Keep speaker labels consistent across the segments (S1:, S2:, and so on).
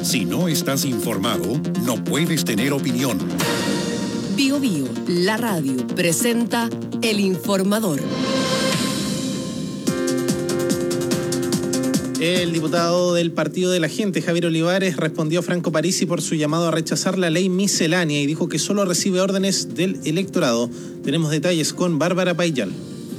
S1: Si no estás informado, no puedes tener opinión.
S2: Bio Bio, la radio, presenta El Informador.
S3: El diputado del Partido de la Gente, Javier Olivares, respondió a Franco Parisi por su llamado a rechazar la ley miscelánea y dijo que solo recibe órdenes del electorado. Tenemos detalles con Bárbara Payal.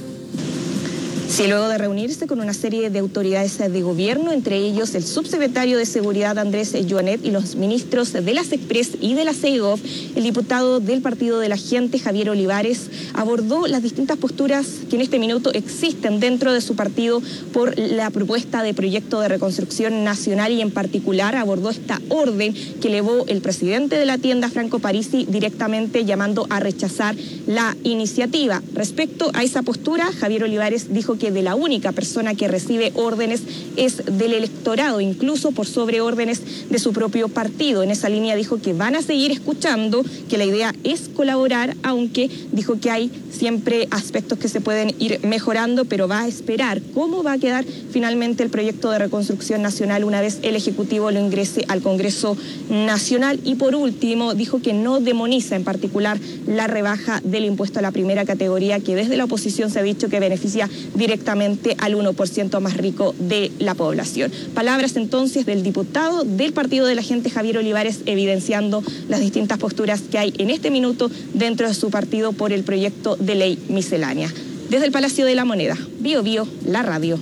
S4: Sí, luego de reunirse con una serie de autoridades de gobierno, entre ellos el subsecretario de Seguridad Andrés Joanet y los ministros de las Express y de la CEGOV, el diputado del Partido de la Gente, Javier Olivares, abordó las distintas posturas que en este minuto existen dentro de su partido por la propuesta de proyecto de reconstrucción nacional y en particular abordó esta orden que elevó el presidente de la tienda, Franco Parisi, directamente llamando a rechazar la iniciativa. Respecto a esa postura, Javier Olivares dijo que de la única persona que recibe órdenes es del electorado, incluso por sobre órdenes de su propio partido. En esa línea dijo que van a seguir escuchando, que la idea es colaborar, aunque dijo que hay siempre aspectos que se pueden ir mejorando, pero va a esperar cómo va a quedar finalmente el proyecto de reconstrucción nacional una vez el Ejecutivo lo ingrese al Congreso Nacional. Y por último, dijo que no demoniza en particular la rebaja del impuesto a la primera categoría, que desde la oposición se ha dicho que beneficia directamente al 1% más rico de la población. Palabras entonces del diputado del Partido de la Gente, Javier Olivares, evidenciando las distintas posturas que hay en este minuto dentro de su partido por el proyecto de ley miscelánea. Desde el Palacio de la Moneda, Bio Bio, la radio.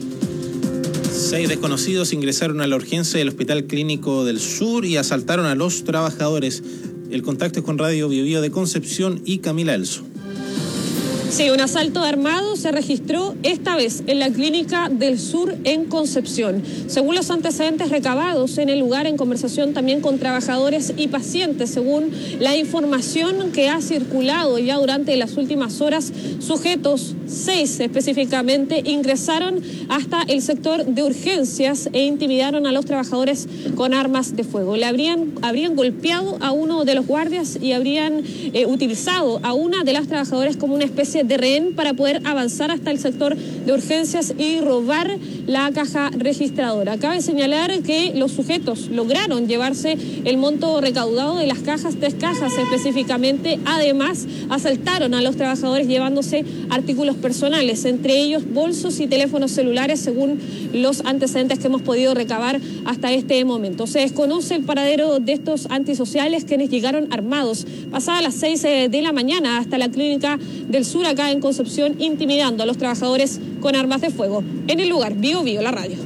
S3: 6 desconocidos ingresaron a la urgencia del Hospital Clínico del Sur y asaltaron a los trabajadores. El contacto es con Radio Bio Bio de Concepción y Camila Elso.
S5: Sí, un asalto armado se registró esta vez en la Clínica del Sur en Concepción. Según los antecedentes recabados en el lugar, en conversación también con trabajadores y pacientes, según la información que ha circulado ya durante las últimas horas, sujetos, 6 específicamente, ingresaron hasta el sector de urgencias e intimidaron a los trabajadores con armas de fuego. Habrían golpeado a uno de los guardias y habrían utilizado a una de las trabajadoras como una especie de rehén para poder avanzar hasta el sector de urgencias y robar la caja registradora. Cabe señalar que los sujetos lograron llevarse el monto recaudado de las cajas, 3 cajas específicamente. Además, asaltaron a los trabajadores llevándose artículos personales, entre ellos bolsos y teléfonos celulares, según los antecedentes que hemos podido recabar hasta este momento. Se desconoce el paradero de estos antisociales, quienes llegaron armados pasadas las 6 de la mañana hasta la Clínica del Sur, acá en Concepción, intimidando a los trabajadores con armas de fuego. En el lugar, Bio Bio, la radio.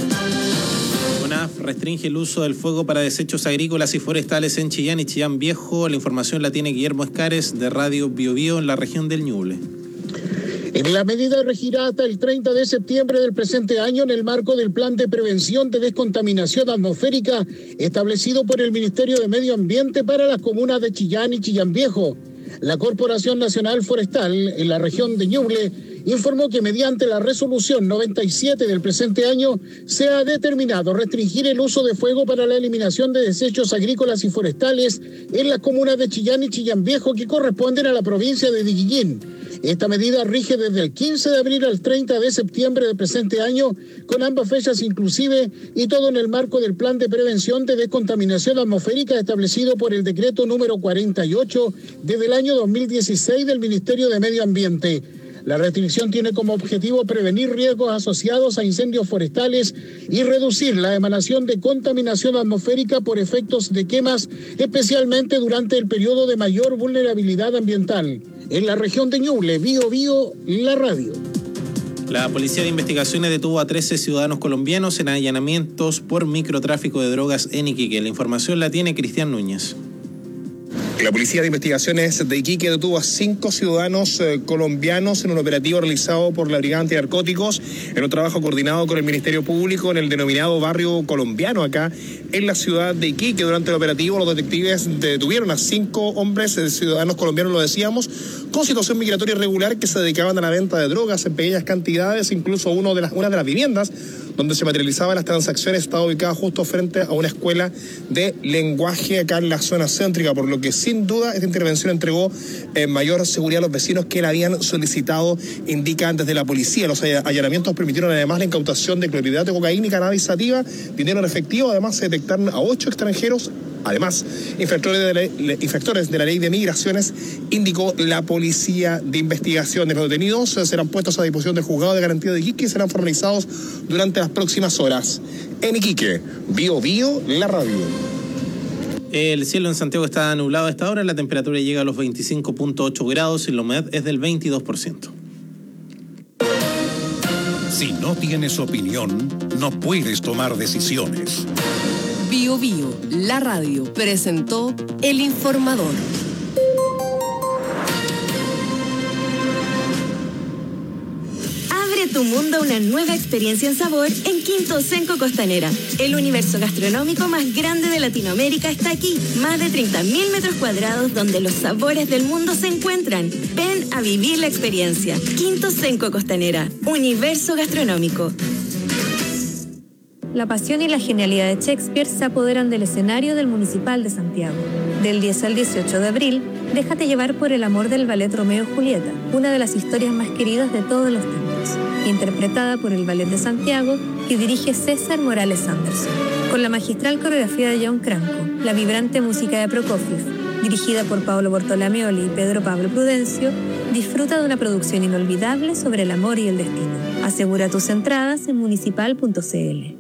S3: CONAF restringe el uso del fuego para desechos agrícolas y forestales en Chillán y Chillán Viejo. La información la tiene Guillermo Escares de Radio Bio Bio en la región del Ñuble.
S6: La medida regirá hasta el 30 de septiembre del presente año en el marco del Plan de Prevención de Descontaminación Atmosférica establecido por el Ministerio de Medio Ambiente para las comunas de Chillán y Chillán Viejo. La Corporación Nacional Forestal en la región de Ñuble informó que mediante la resolución 97 del presente año se ha determinado restringir el uso de fuego para la eliminación de desechos agrícolas y forestales en las comunas de Chillán y Chillán Viejo que corresponden a la provincia de Diguillín. Esta medida rige desde el 15 de abril al 30 de septiembre del presente año, con ambas fechas inclusive, y todo en el marco del Plan de Prevención de Descontaminación Atmosférica establecido por el decreto número 48 desde el año 2016 del Ministerio de Medio Ambiente. La restricción tiene como objetivo prevenir riesgos asociados a incendios forestales y reducir la emanación de contaminación atmosférica por efectos de quemas, especialmente durante el periodo de mayor vulnerabilidad ambiental. En la región de Ñuble, Bio Bio, la radio.
S3: La Policía de Investigaciones detuvo a 13 ciudadanos colombianos en allanamientos por microtráfico de drogas en Iquique. La información la tiene Cristian Núñez.
S7: La Policía de Investigaciones de Iquique detuvo a 5 ciudadanos colombianos en un operativo realizado por la Brigada Antinarcóticos en un trabajo coordinado con el Ministerio Público en el denominado barrio colombiano acá en la ciudad de Iquique. Durante el operativo los detectives detuvieron a 5 hombres ciudadanos colombianos, lo decíamos, con situación migratoria irregular que se dedicaban a la venta de drogas en pequeñas cantidades, incluso una de las viviendas donde se materializaban las transacciones, estaba ubicada justo frente a una escuela de lenguaje acá en la zona céntrica, por lo que sin duda esta intervención entregó mayor seguridad a los vecinos que la habían solicitado, indican desde la policía. Los allanamientos permitieron además la incautación de clorhidrato de cocaína y cannabis sativa, dinero en efectivo. Además se detectaron a 8 extranjeros. Además, infractores de la ley de migraciones, indicó la policía de investigación. De los detenidos serán puestos a disposición del juzgado de garantía de Iquique y serán formalizados durante las próximas horas. En Iquique, Bio Bio, la radio.
S3: El cielo en Santiago está nublado a esta hora, la temperatura llega a los 25.8 grados y la humedad es del 22%.
S1: Si no tienes opinión, no puedes tomar decisiones.
S2: Bio Bio, la radio, presentó El Informador.
S8: Abre tu mundo a una nueva experiencia en sabor en Quinto Senco Costanera. El universo gastronómico más grande de Latinoamérica está aquí. Más de 30.000 metros cuadrados donde los sabores del mundo se encuentran. Ven a vivir la experiencia. Quinto Senco Costanera, universo gastronómico.
S9: La pasión y la genialidad de Shakespeare se apoderan del escenario del Municipal de Santiago. Del 10 al 18 de abril, déjate llevar por el amor del ballet Romeo y Julieta, una de las historias más queridas de todos los tiempos, interpretada por el Ballet de Santiago que dirige César Morales Anderson, con la magistral coreografía de John Cranco, la vibrante música de Prokofiev, dirigida por Paolo Bortolamioli y Pedro Pablo Prudencio. Disfruta de una producción inolvidable sobre el amor y el destino. Asegura tus entradas en municipal.cl.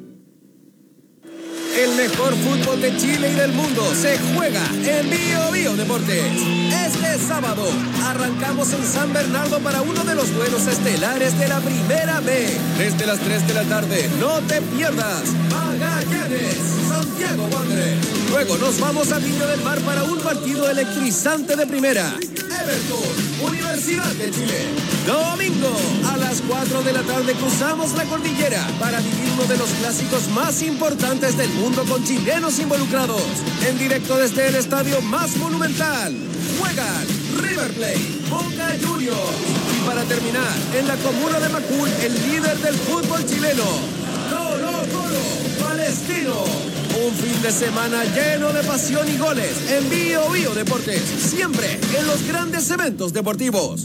S10: El mejor fútbol de Chile y del mundo se juega en Bio Bio Deportes. Este sábado arrancamos en San Bernardo para uno de los duelos estelares de la Primera B. Desde las 3 de la tarde, no te pierdas Magallanes, Santiago Wanderers. Luego nos vamos a Viña del Mar para un partido electrizante de primera. Everton, Universidad de Chile. Domingo, a las 4 de la tarde cruzamos la cordillera para vivir uno de los clásicos más importantes del mundo con chilenos involucrados. En directo desde el estadio más monumental. Juegan River Plate, Boca Juniors. Y para terminar, en la comuna de Macul, el líder del fútbol chileno, Colo-Colo Palestino. Un fin de semana lleno de pasión y goles en Bio Bio Deportes, siempre en los grandes eventos deportivos.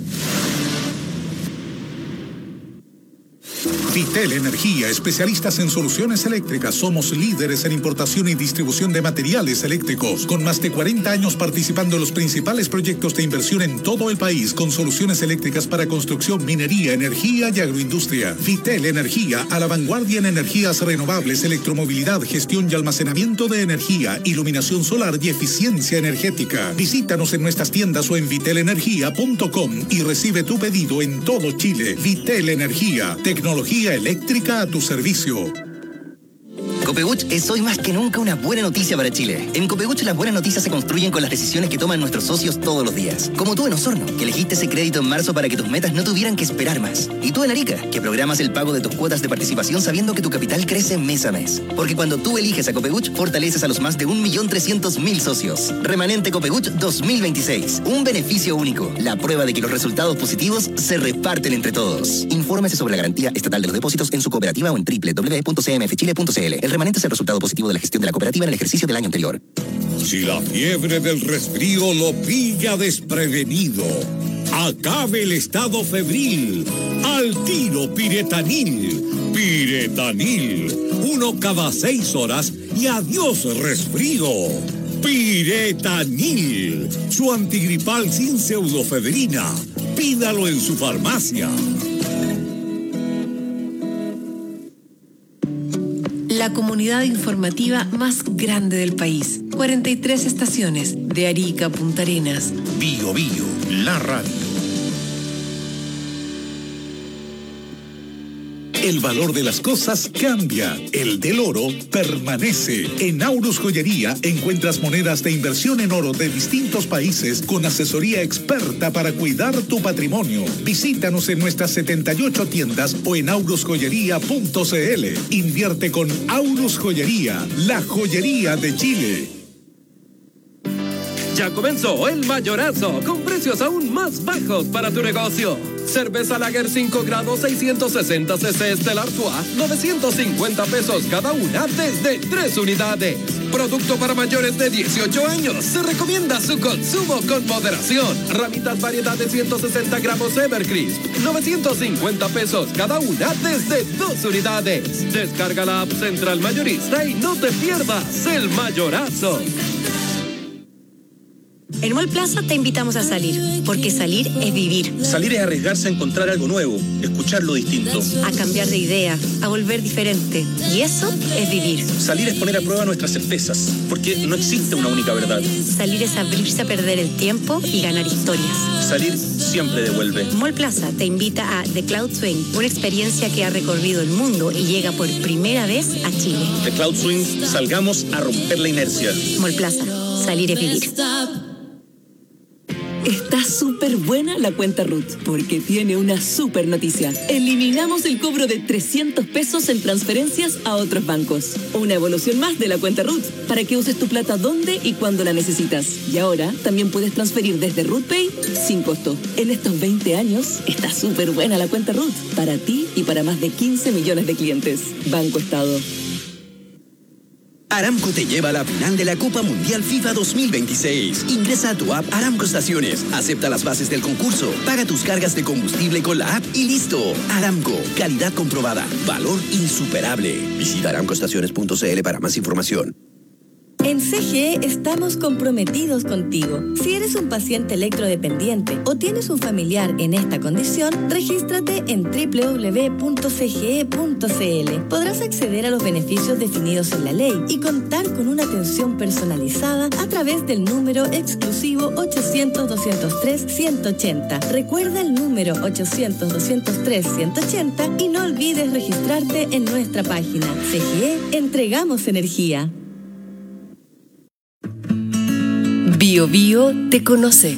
S1: Vitel Energía, especialistas en soluciones eléctricas. Somos líderes en importación y distribución de materiales eléctricos, con más de 40 años participando en los principales proyectos de inversión en todo el país, con soluciones eléctricas para construcción, minería, energía y agroindustria. Vitel Energía, a la vanguardia en energías renovables, electromovilidad, gestión y almacenamiento de energía, iluminación solar y eficiencia energética. Visítanos en nuestras tiendas o en vitelenergia.com y recibe tu pedido en todo Chile. Vitel Energía, tecnología eléctrica a tu servicio.
S11: Copebuch es hoy más que nunca una buena noticia para Chile. En Copebuch las buenas noticias se construyen con las decisiones que toman nuestros socios todos los días. Como tú en Osorno, que elegiste ese crédito en marzo para que tus metas no tuvieran que esperar más. Y tú en Arica, que programas el pago de tus cuotas de participación sabiendo que tu capital crece mes a mes. Porque cuando tú eliges a Copebuch, fortaleces a los más de 1.300.000 socios. Remanente Copebuch 2026. Un beneficio único. La prueba de que los resultados positivos se reparten entre todos. Infórmese sobre la garantía estatal de los depósitos en su cooperativa o en www.cmfchile.cl. El remanente es el resultado positivo de la gestión de la cooperativa en el ejercicio del año anterior.
S1: Si la fiebre del resfrío lo pilla desprevenido, acabe el estado febril. Al tiro Piretanil. Piretanil. 1 cada 6 horas y adiós resfrío. Piretanil. Su antigripal sin pseudofedrina. Pídalo en su farmacia.
S2: La comunidad informativa más grande del país. 43 estaciones, de Arica a Punta Arenas.
S1: Bio Bio, la radio. El valor de las cosas cambia, el del oro permanece. En Aurus Joyería encuentras monedas de inversión en oro de distintos países con asesoría experta para cuidar tu patrimonio. Visítanos en nuestras 78 tiendas o en aurusjoyería.cl. Invierte con Aurus Joyería, la joyería de Chile.
S10: Ya comenzó el mayorazo con precios aún más bajos para tu negocio. Cerveza Lager 5 grados 660 cc Stella Artois, 950 pesos cada una desde 3 unidades. Producto para mayores de 18 años. Se recomienda su consumo con moderación. Ramitas variedad de 160 gramos Evercrisp, 950 pesos cada una desde 2 unidades. Descarga la app Central Mayorista y no te pierdas el mayorazo.
S8: En Mall Plaza te invitamos a salir, porque salir es vivir.
S12: Salir es arriesgarse a encontrar algo nuevo, escuchar lo distinto.
S8: A cambiar de idea, a volver diferente. Y eso es vivir.
S12: Salir es poner a prueba nuestras certezas, porque no existe una única verdad.
S8: Salir es abrirse a perder el tiempo y ganar historias.
S12: Salir siempre devuelve.
S8: Mall Plaza te invita a The Cloud Swing, una experiencia que ha recorrido el mundo y llega por primera vez a Chile.
S12: The Cloud Swing, salgamos a romper la inercia.
S8: Mall Plaza, salir es vivir.
S13: Está súper buena la cuenta RUT, porque tiene una súper noticia. Eliminamos el cobro de 300 pesos en transferencias a otros bancos. Una evolución más de la cuenta RUT, para que uses tu plata donde y cuando la necesitas. Y ahora también puedes transferir desde RUT Pay sin costo. En estos 20 años, está súper buena la cuenta RUT, para ti y para más de 15 millones de clientes. Banco Estado.
S14: Aramco te lleva a la final de la Copa Mundial FIFA 2026. Ingresa a tu app Aramco Estaciones, acepta las bases del concurso, paga tus cargas de combustible con la app y listo. Aramco, calidad comprobada, valor insuperable. Visita aramcoestaciones.cl para más información.
S15: En CGE estamos comprometidos contigo. Si eres un paciente electrodependiente o tienes un familiar en esta condición, regístrate en www.cge.cl. Podrás acceder a los beneficios definidos en la ley y contar con una atención personalizada a través del número exclusivo 800-203-180. Recuerda el número 800-203-180 y no olvides registrarte en nuestra página. CGE, entregamos energía.
S2: Bio Bio te conoce.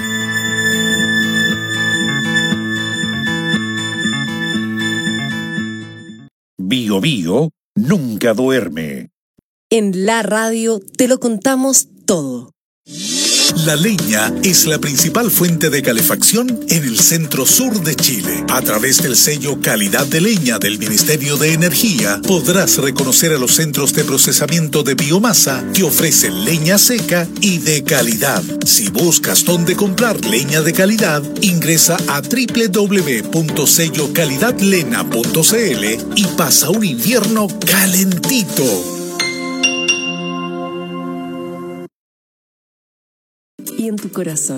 S16: Bio Bio nunca duerme.
S2: En la radio te lo contamos todo.
S1: La leña es la principal fuente de calefacción en el centro sur de Chile. A través del sello Calidad de Leña del Ministerio de Energía, podrás reconocer a los centros de procesamiento de biomasa que ofrecen leña seca y de calidad. Si buscas dónde comprar leña de calidad, ingresa a www.sellocalidadlena.cl y pasa un invierno calentito.
S2: Y en tu corazón.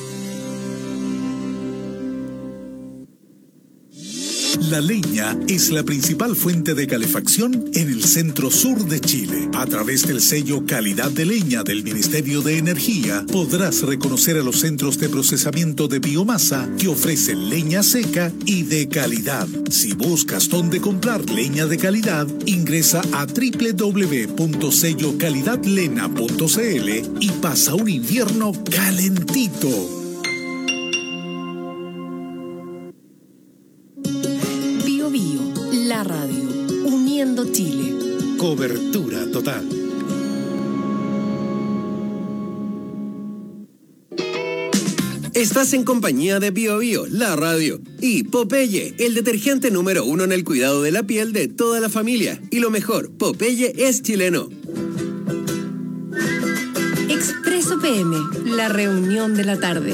S1: La leña es la principal fuente de calefacción en el centro sur de Chile. A través del sello Calidad de Leña del Ministerio de Energía, podrás reconocer a los centros de procesamiento de biomasa que ofrecen leña seca y de calidad. Si buscas dónde comprar leña de calidad, ingresa a www.sellocalidadlena.cl y pasa un invierno calentito.
S2: La radio, uniendo Chile.
S1: Cobertura total.
S10: Estás en compañía de Bio Bio, la radio, y Popeye, el detergente número 1 en el cuidado de la piel de toda la familia. Y lo mejor, Popeye es chileno.
S2: Expreso PM, la reunión de la tarde.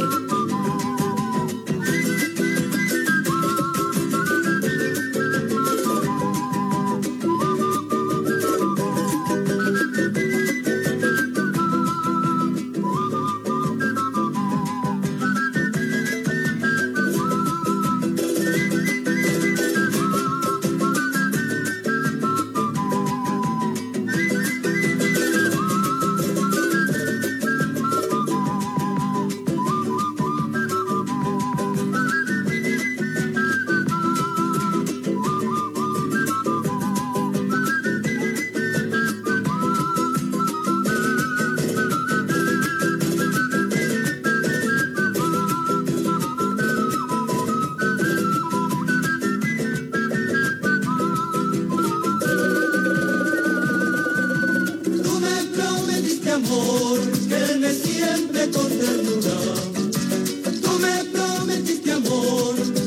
S17: amor, quédeme siempre con ternura. Tú me prometiste amor.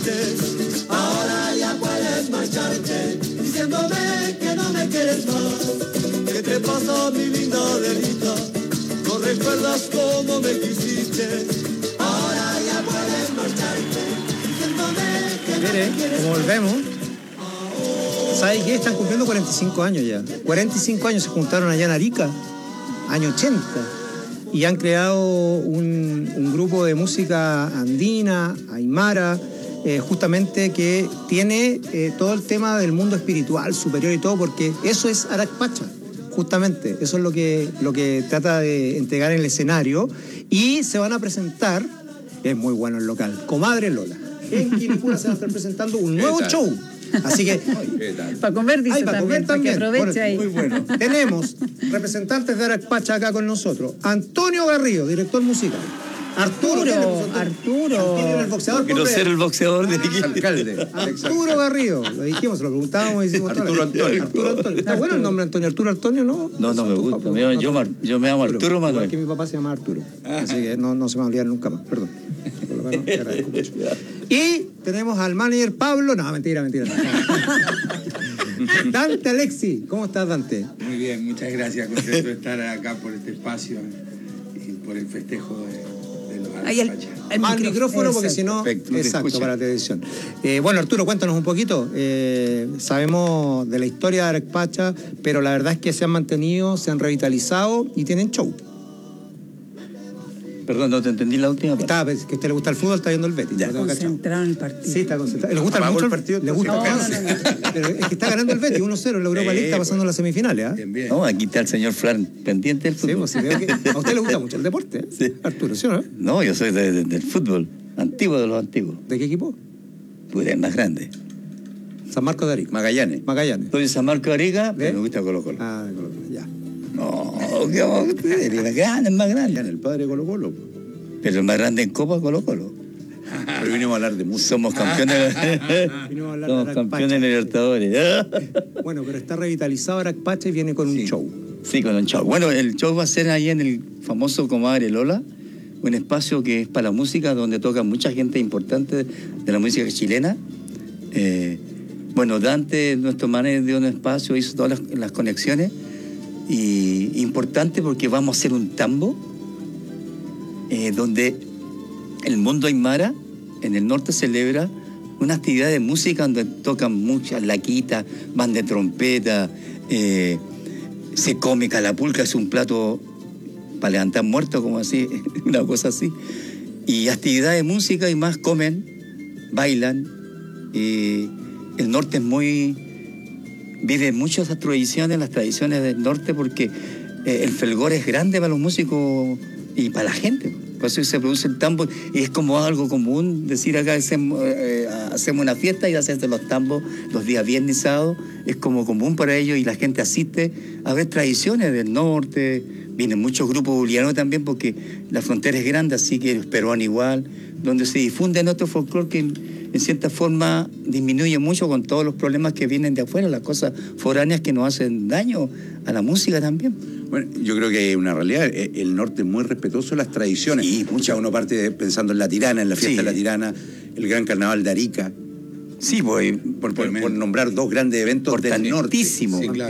S17: quisiste. Ahora ya puedes marcharte, diciéndome que no me quieres más. ¿Qué te pasa, mi linda Adelita? No recuerdas cómo me quisiste. Ahora ya puedes marcharte, diciéndome que no me quieres
S3: como
S17: más.
S3: volvemos. ¿Sabes qué? Están cumpliendo 45 años ya. 45 años se juntaron allá en Arica, año 80. Y han creado un grupo de música andina, aymara, justamente que tiene todo el tema del mundo espiritual superior y todo, porque eso es Arac Pacha, justamente. Eso es lo que trata de entregar en el escenario. Y se van a presentar, es muy bueno el local, Comadre Lola. En Quilicura se va a estar presentando un nuevo show. Así que...
S18: Para comer, dice
S3: para
S18: también,
S3: comer también.
S18: para que aproveche ahí.
S3: Muy bueno. Tenemos representantes de Arac Pacha acá con nosotros. Antonio Garrido, director musical. Arturo era el boxeador.
S19: Quiero ser el boxeador de aquí.
S3: Alcalde. Arturo Garrido. Lo dijimos, lo preguntábamos y hicimos
S19: Arturo Antonio.
S3: Está bueno el nombre Antonio. Arturo, ¿no?
S19: No me gusta. Yo me llamo Arturo Manuel.
S3: Igual que mi papá se llama Arturo. Así que no se me va a olvidar nunca más. Perdón. Te agradezco mucho. Y tenemos al manager Pablo. No, mentira. Dante Alexi. ¿Cómo estás, Dante?
S20: Muy bien, muchas gracias. Contento de estar acá por este espacio y por el festejo de los Arac
S3: Al micrófono, porque si no...
S20: Perfecto,
S3: Exacto, para la televisión. Bueno, Arturo, cuéntanos un poquito. Sabemos de la historia de Arac Pacha, pero la verdad es que se han mantenido, se han revitalizado y tienen show.
S19: Perdón, no te entendí la última parte.
S3: Que a usted le gusta el fútbol, está viendo el Betis.
S18: Está concentrado en el partido.
S3: Sí, está concentrado. ¿Le gusta mucho el partido? ¿Le gusta?
S18: No.
S3: Pero es que está ganando el Betis 1-0 en la Europa League, está pasando las semifinales.
S19: No, aquí está el señor Flan pendiente del fútbol.
S3: Sí, veo que a usted le gusta mucho el deporte,
S19: Sí.
S3: Arturo, ¿sí o no?
S19: No, yo soy del fútbol, antiguo de los antiguos.
S3: ¿De qué equipo?
S19: Pues el más grande.
S3: San Marcos de Arica.
S19: Magallanes. Soy de San Marcos de Arica, pero me gusta Colo-Colo.
S3: Ah, de Colo-Colo, ya.
S19: No, ¿qué vamos a hacer? El más grande.
S21: El padre de Colo-Colo.
S19: Pero el más grande en Copa, Colo-Colo.
S21: Pero vinimos a hablar de música.
S19: Somos campeones. Somos campeones de Libertadores.
S3: Bueno, pero está revitalizado Arac Pacha y viene con un show.
S19: Sí, con un show. Bueno, el show va a ser ahí en el famoso Comadre Lola, un espacio que es para la música, donde toca mucha gente importante de la música chilena. Bueno, Dante, nuestro manager, dio un espacio, hizo todas las conexiones. Y importante porque vamos a hacer un tambo, donde el mundo aymara en el norte celebra una actividad de música donde tocan muchas laquitas, van de trompeta, se come calapulca, es un plato para levantar muertos, como así, una cosa así. Y actividad de música y más comen, bailan. El norte es vive mucho esas tradiciones, las tradiciones del norte, porque el folclore es grande para los músicos y para la gente. Por eso se produce el tambo y es como algo común decir acá hacemos una fiesta y hacemos los tambos los días viernes y sábado. Es como común para ellos y la gente asiste a ver tradiciones del norte. Vienen muchos grupos bolivianos también porque la frontera es grande, así que los peruanos igual, donde se difunde nuestro folclore que en cierta forma disminuye mucho con todos los problemas que vienen de afuera, las cosas foráneas que nos hacen daño a la música también.
S21: Bueno, yo creo que es una realidad. El norte es muy respetuoso de las tradiciones. Sí, mucha uno parte pensando en la Tirana, en la fiesta de la Tirana, el gran carnaval de Arica.
S19: Sí, pues,
S21: por nombrar dos grandes eventos del norte.
S19: Sí,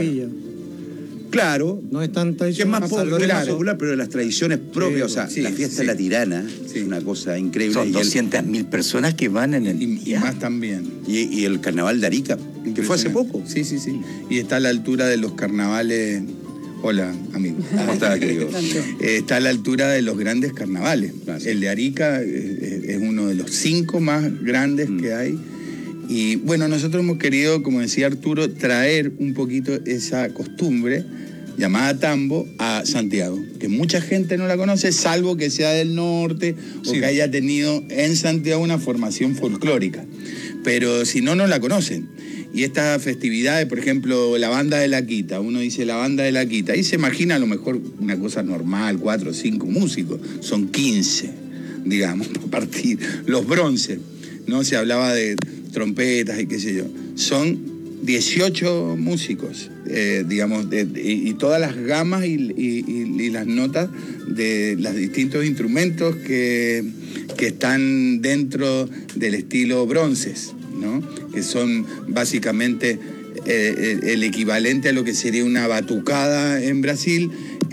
S21: claro.
S3: No es tan
S21: que es más popular, pero las tradiciones propias, o sea, la fiesta de la Tirana es una cosa increíble.
S19: Son 200.000 personas que van en el...
S20: Y más también.
S21: Y el carnaval de Arica, que fue hace poco.
S20: Sí. Y está a la altura de los carnavales... Hola, amigo. ¿Cómo estás, querido? Está a la altura de los grandes carnavales. El de Arica es uno de los 5 más grandes que hay. Y bueno, nosotros hemos querido, como decía Arturo, traer un poquito esa costumbre llamada tambo a Santiago, que mucha gente no la conoce, salvo que sea del norte o que haya tenido en Santiago una formación folclórica. Pero si no, no la conocen. Y estas festividades, por ejemplo, la banda de la Quita, uno dice la banda de la Quita, y se imagina a lo mejor una cosa normal, 4 o 5 músicos, son 15, digamos, por partir. Los bronces, ¿no? Se hablaba de trompetas y qué sé yo. Son 18 músicos, digamos, y todas las gamas y las notas de los distintos instrumentos que que están dentro del estilo bronces, ¿no? Que son básicamente el equivalente a lo que sería una batucada en Brasil,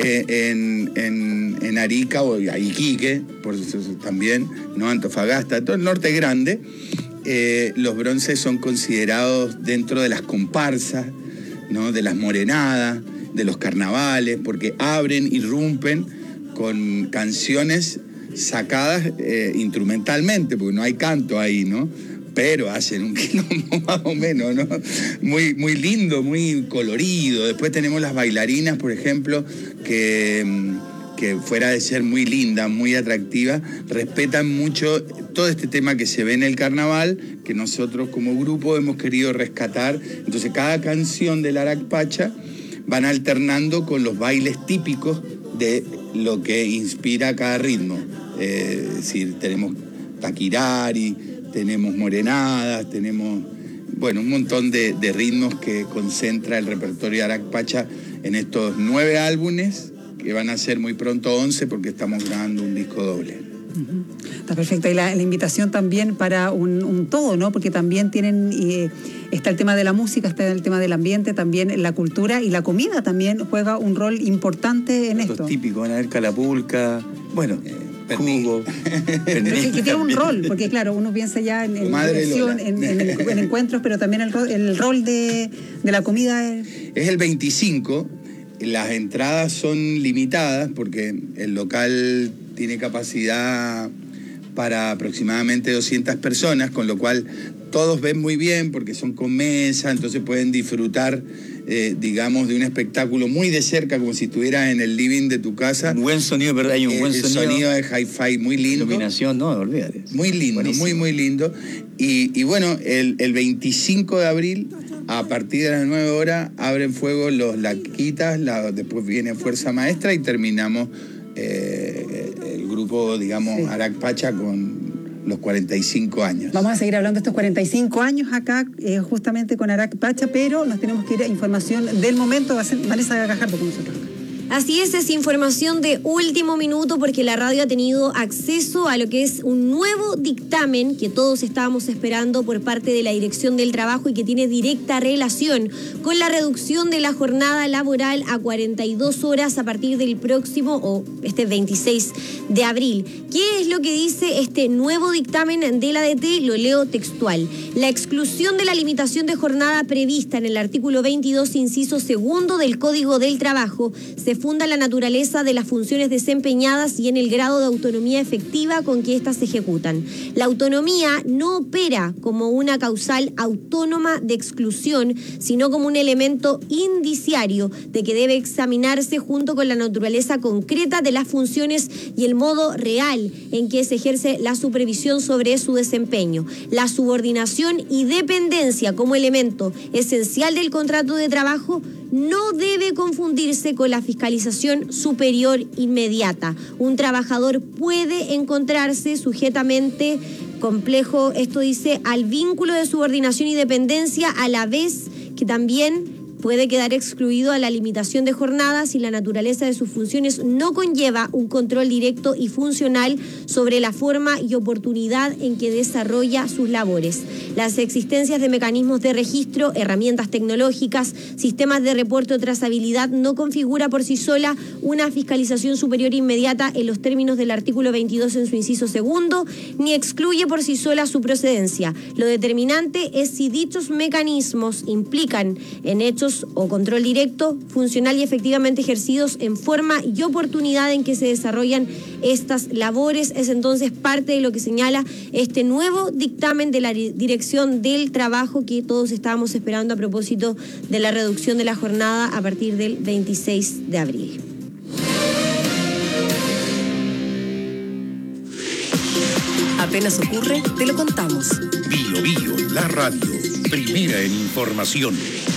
S20: en Arica o Iquique, por eso también, ¿no? Antofagasta, todo el norte grande. Los bronces son considerados dentro de las comparsas, ¿no? De las morenadas, de los carnavales, porque abren, irrumpen con canciones sacadas instrumentalmente, porque no hay canto ahí, ¿no? Pero hacen un quilombo más o menos, ¿no? Muy, muy lindo, muy colorido. Después tenemos las bailarinas, por ejemplo, que fuera de ser muy linda, muy atractiva, respetan mucho todo este tema que se ve en el carnaval, que nosotros como grupo hemos querido rescatar. Entonces cada canción del Aracpacha van alternando con los bailes típicos de lo que inspira cada ritmo. Es decir, tenemos taquirari, tenemos morenadas, tenemos, bueno, un montón de ritmos que concentra el repertorio de Aracpacha en estos 9 álbumes, que van a ser muy pronto 11 porque estamos grabando un disco doble.
S18: Está perfecto. Y la invitación también para un todo, ¿no? Porque también tienen, está el tema de la música, está el tema del ambiente, también la cultura y la comida también juega un rol importante en esto.
S19: Es típico, van a ver calapulca, bueno, jugo.
S18: Que tiene un rol, porque claro, uno piensa ya en diversión, en encuentros, pero también el rol de la comida
S20: es el 25. Las entradas son limitadas porque el local tiene capacidad para aproximadamente 200 personas, con lo cual todos ven muy bien porque son con mesa, entonces pueden disfrutar, digamos, de un espectáculo muy de cerca, como si estuvieras en el living de tu casa.
S19: Un buen sonido, ¿verdad? Hay un buen sonido.
S20: El sonido de hi-fi muy lindo.
S19: Iluminación, no, olvídate.
S20: Muy lindo, buenísimo. Muy lindo. Y bueno, el 25 de abril, a partir de las 9 horas, abren fuego los Laquitas, después viene Fuerza Maestra y terminamos el grupo, digamos, Aracpacha con los 45 años.
S18: Vamos a seguir hablando de estos 45 años acá, justamente con Aracpacha, pero nos tenemos que ir a información del momento. Va a ser Vanessa Gajardo con nosotros.
S4: Así es información de último minuto porque la radio ha tenido acceso a lo que es un nuevo dictamen que todos estábamos esperando por parte de la Dirección del Trabajo y que tiene directa relación con la reducción de la jornada laboral a 42 horas a partir del próximo o este 26 de abril. ¿Qué es lo que dice este nuevo dictamen de la ADT? Lo leo textual. La exclusión de la limitación de jornada prevista en el artículo 22, inciso segundo del Código del Trabajo se funda la naturaleza de las funciones desempeñadas y en el grado de autonomía efectiva con que éstas se ejecutan. La autonomía no opera como una causal autónoma de exclusión, sino como un elemento indiciario de que debe examinarse junto con la naturaleza concreta de las funciones y el modo real en que se ejerce la supervisión sobre su desempeño. La subordinación y dependencia como elemento esencial del contrato de trabajo no debe confundirse con la fiscalización superior inmediata. Un trabajador puede encontrarse sujetamente complejo, esto dice, al vínculo de subordinación y dependencia, a la vez que también puede quedar excluido a la limitación de jornadas si la naturaleza de sus funciones no conlleva un control directo y funcional sobre la forma y oportunidad en que desarrolla sus labores. Las existencias de mecanismos de registro, herramientas tecnológicas, sistemas de reporte o trazabilidad no configura por sí sola una fiscalización superior inmediata en los términos del artículo 22 en su inciso segundo, ni excluye por sí sola su procedencia. Lo determinante es si dichos mecanismos implican en hechos o control directo, funcional y efectivamente ejercidos en forma y oportunidad en que se desarrollan estas labores. Es entonces parte de lo que señala este nuevo dictamen de la Dirección del Trabajo que todos estábamos esperando a propósito de la reducción de la jornada a partir del 26 de abril.
S2: Apenas ocurre, te lo contamos.
S16: Bio Bio, la radio, primera en información.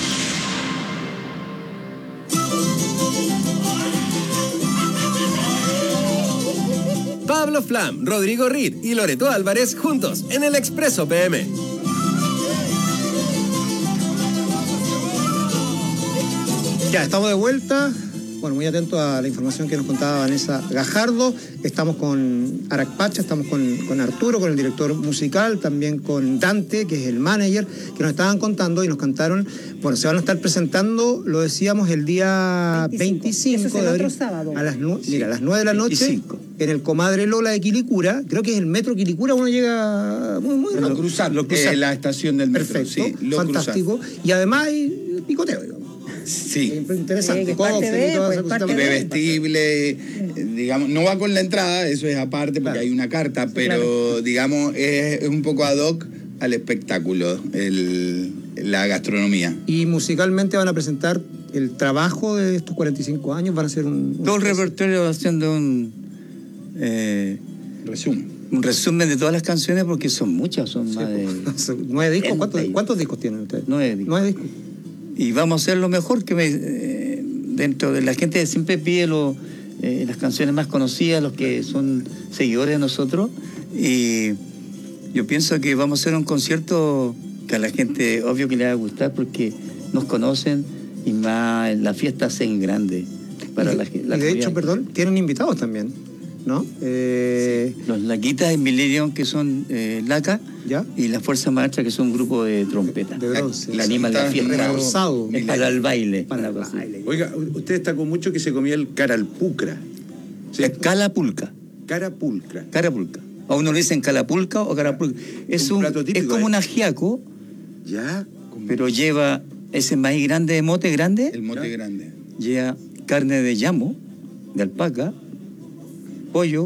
S10: Pablo Flam, Rodrigo Reed y Loreto Álvarez juntos en el Expreso PM.
S3: Ya, estamos de vuelta. Bueno, muy atentos a la información que nos contaba Vanessa Gajardo. Estamos con Aracpacha, estamos con Arturo, con el director musical, también con Dante, que es el manager, que nos estaban contando y nos cantaron. Bueno, se van a estar presentando, lo decíamos, el día 25
S18: Eso es el
S3: de abril.
S18: otro sábado.
S3: A las 9 de la noche, 25. En el Comadre Lola de Quilicura. Creo que es el metro Quilicura, uno llega muy
S20: Lo cruzan, la estación del metro.
S3: Perfecto,
S20: sí,
S3: fantástico. Y además hay picoteo, digamos.
S20: Sí.
S3: Interesante.
S18: Sí,
S20: Bebestible, digamos, no va con la entrada, eso es aparte porque hay una carta, pero digamos es un poco ad hoc al espectáculo, la gastronomía.
S3: Y musicalmente van a presentar el trabajo de estos 45 años, van a hacer
S19: todo el repertorio haciendo un resumen de todas las canciones, porque son muchas, son más de
S3: 9 discos. ¿Cuántos discos tienen ustedes?
S19: 9 discos. Y vamos a hacer lo mejor que dentro de la gente siempre pide las canciones más conocidas, los que son seguidores de nosotros, y yo pienso que vamos a hacer un concierto que a la gente obvio que le va a gustar porque nos conocen y más la fiesta se en grande para la
S3: y de hecho, perdón, tienen invitados también, ¿no?
S19: Sí. Los Laquitas de Millennium, que son Laca, ¿ya? Y la Fuerza Maestra, que son un grupo de trompeta.
S3: De bronce.
S19: La animan la fiesta. Es para el baile.
S21: Oiga, usted destacó mucho que se comía el caralpucra.
S19: ¿Sí? Calapulca.
S21: Carapulcra.
S19: A uno le dicen calapulca o carapulca. Es como un ajiaco.
S21: Ya.
S19: Pero lleva ese maíz grande de mote grande.
S20: El mote grande.
S19: Lleva carne de llamo, de alpaca, pollo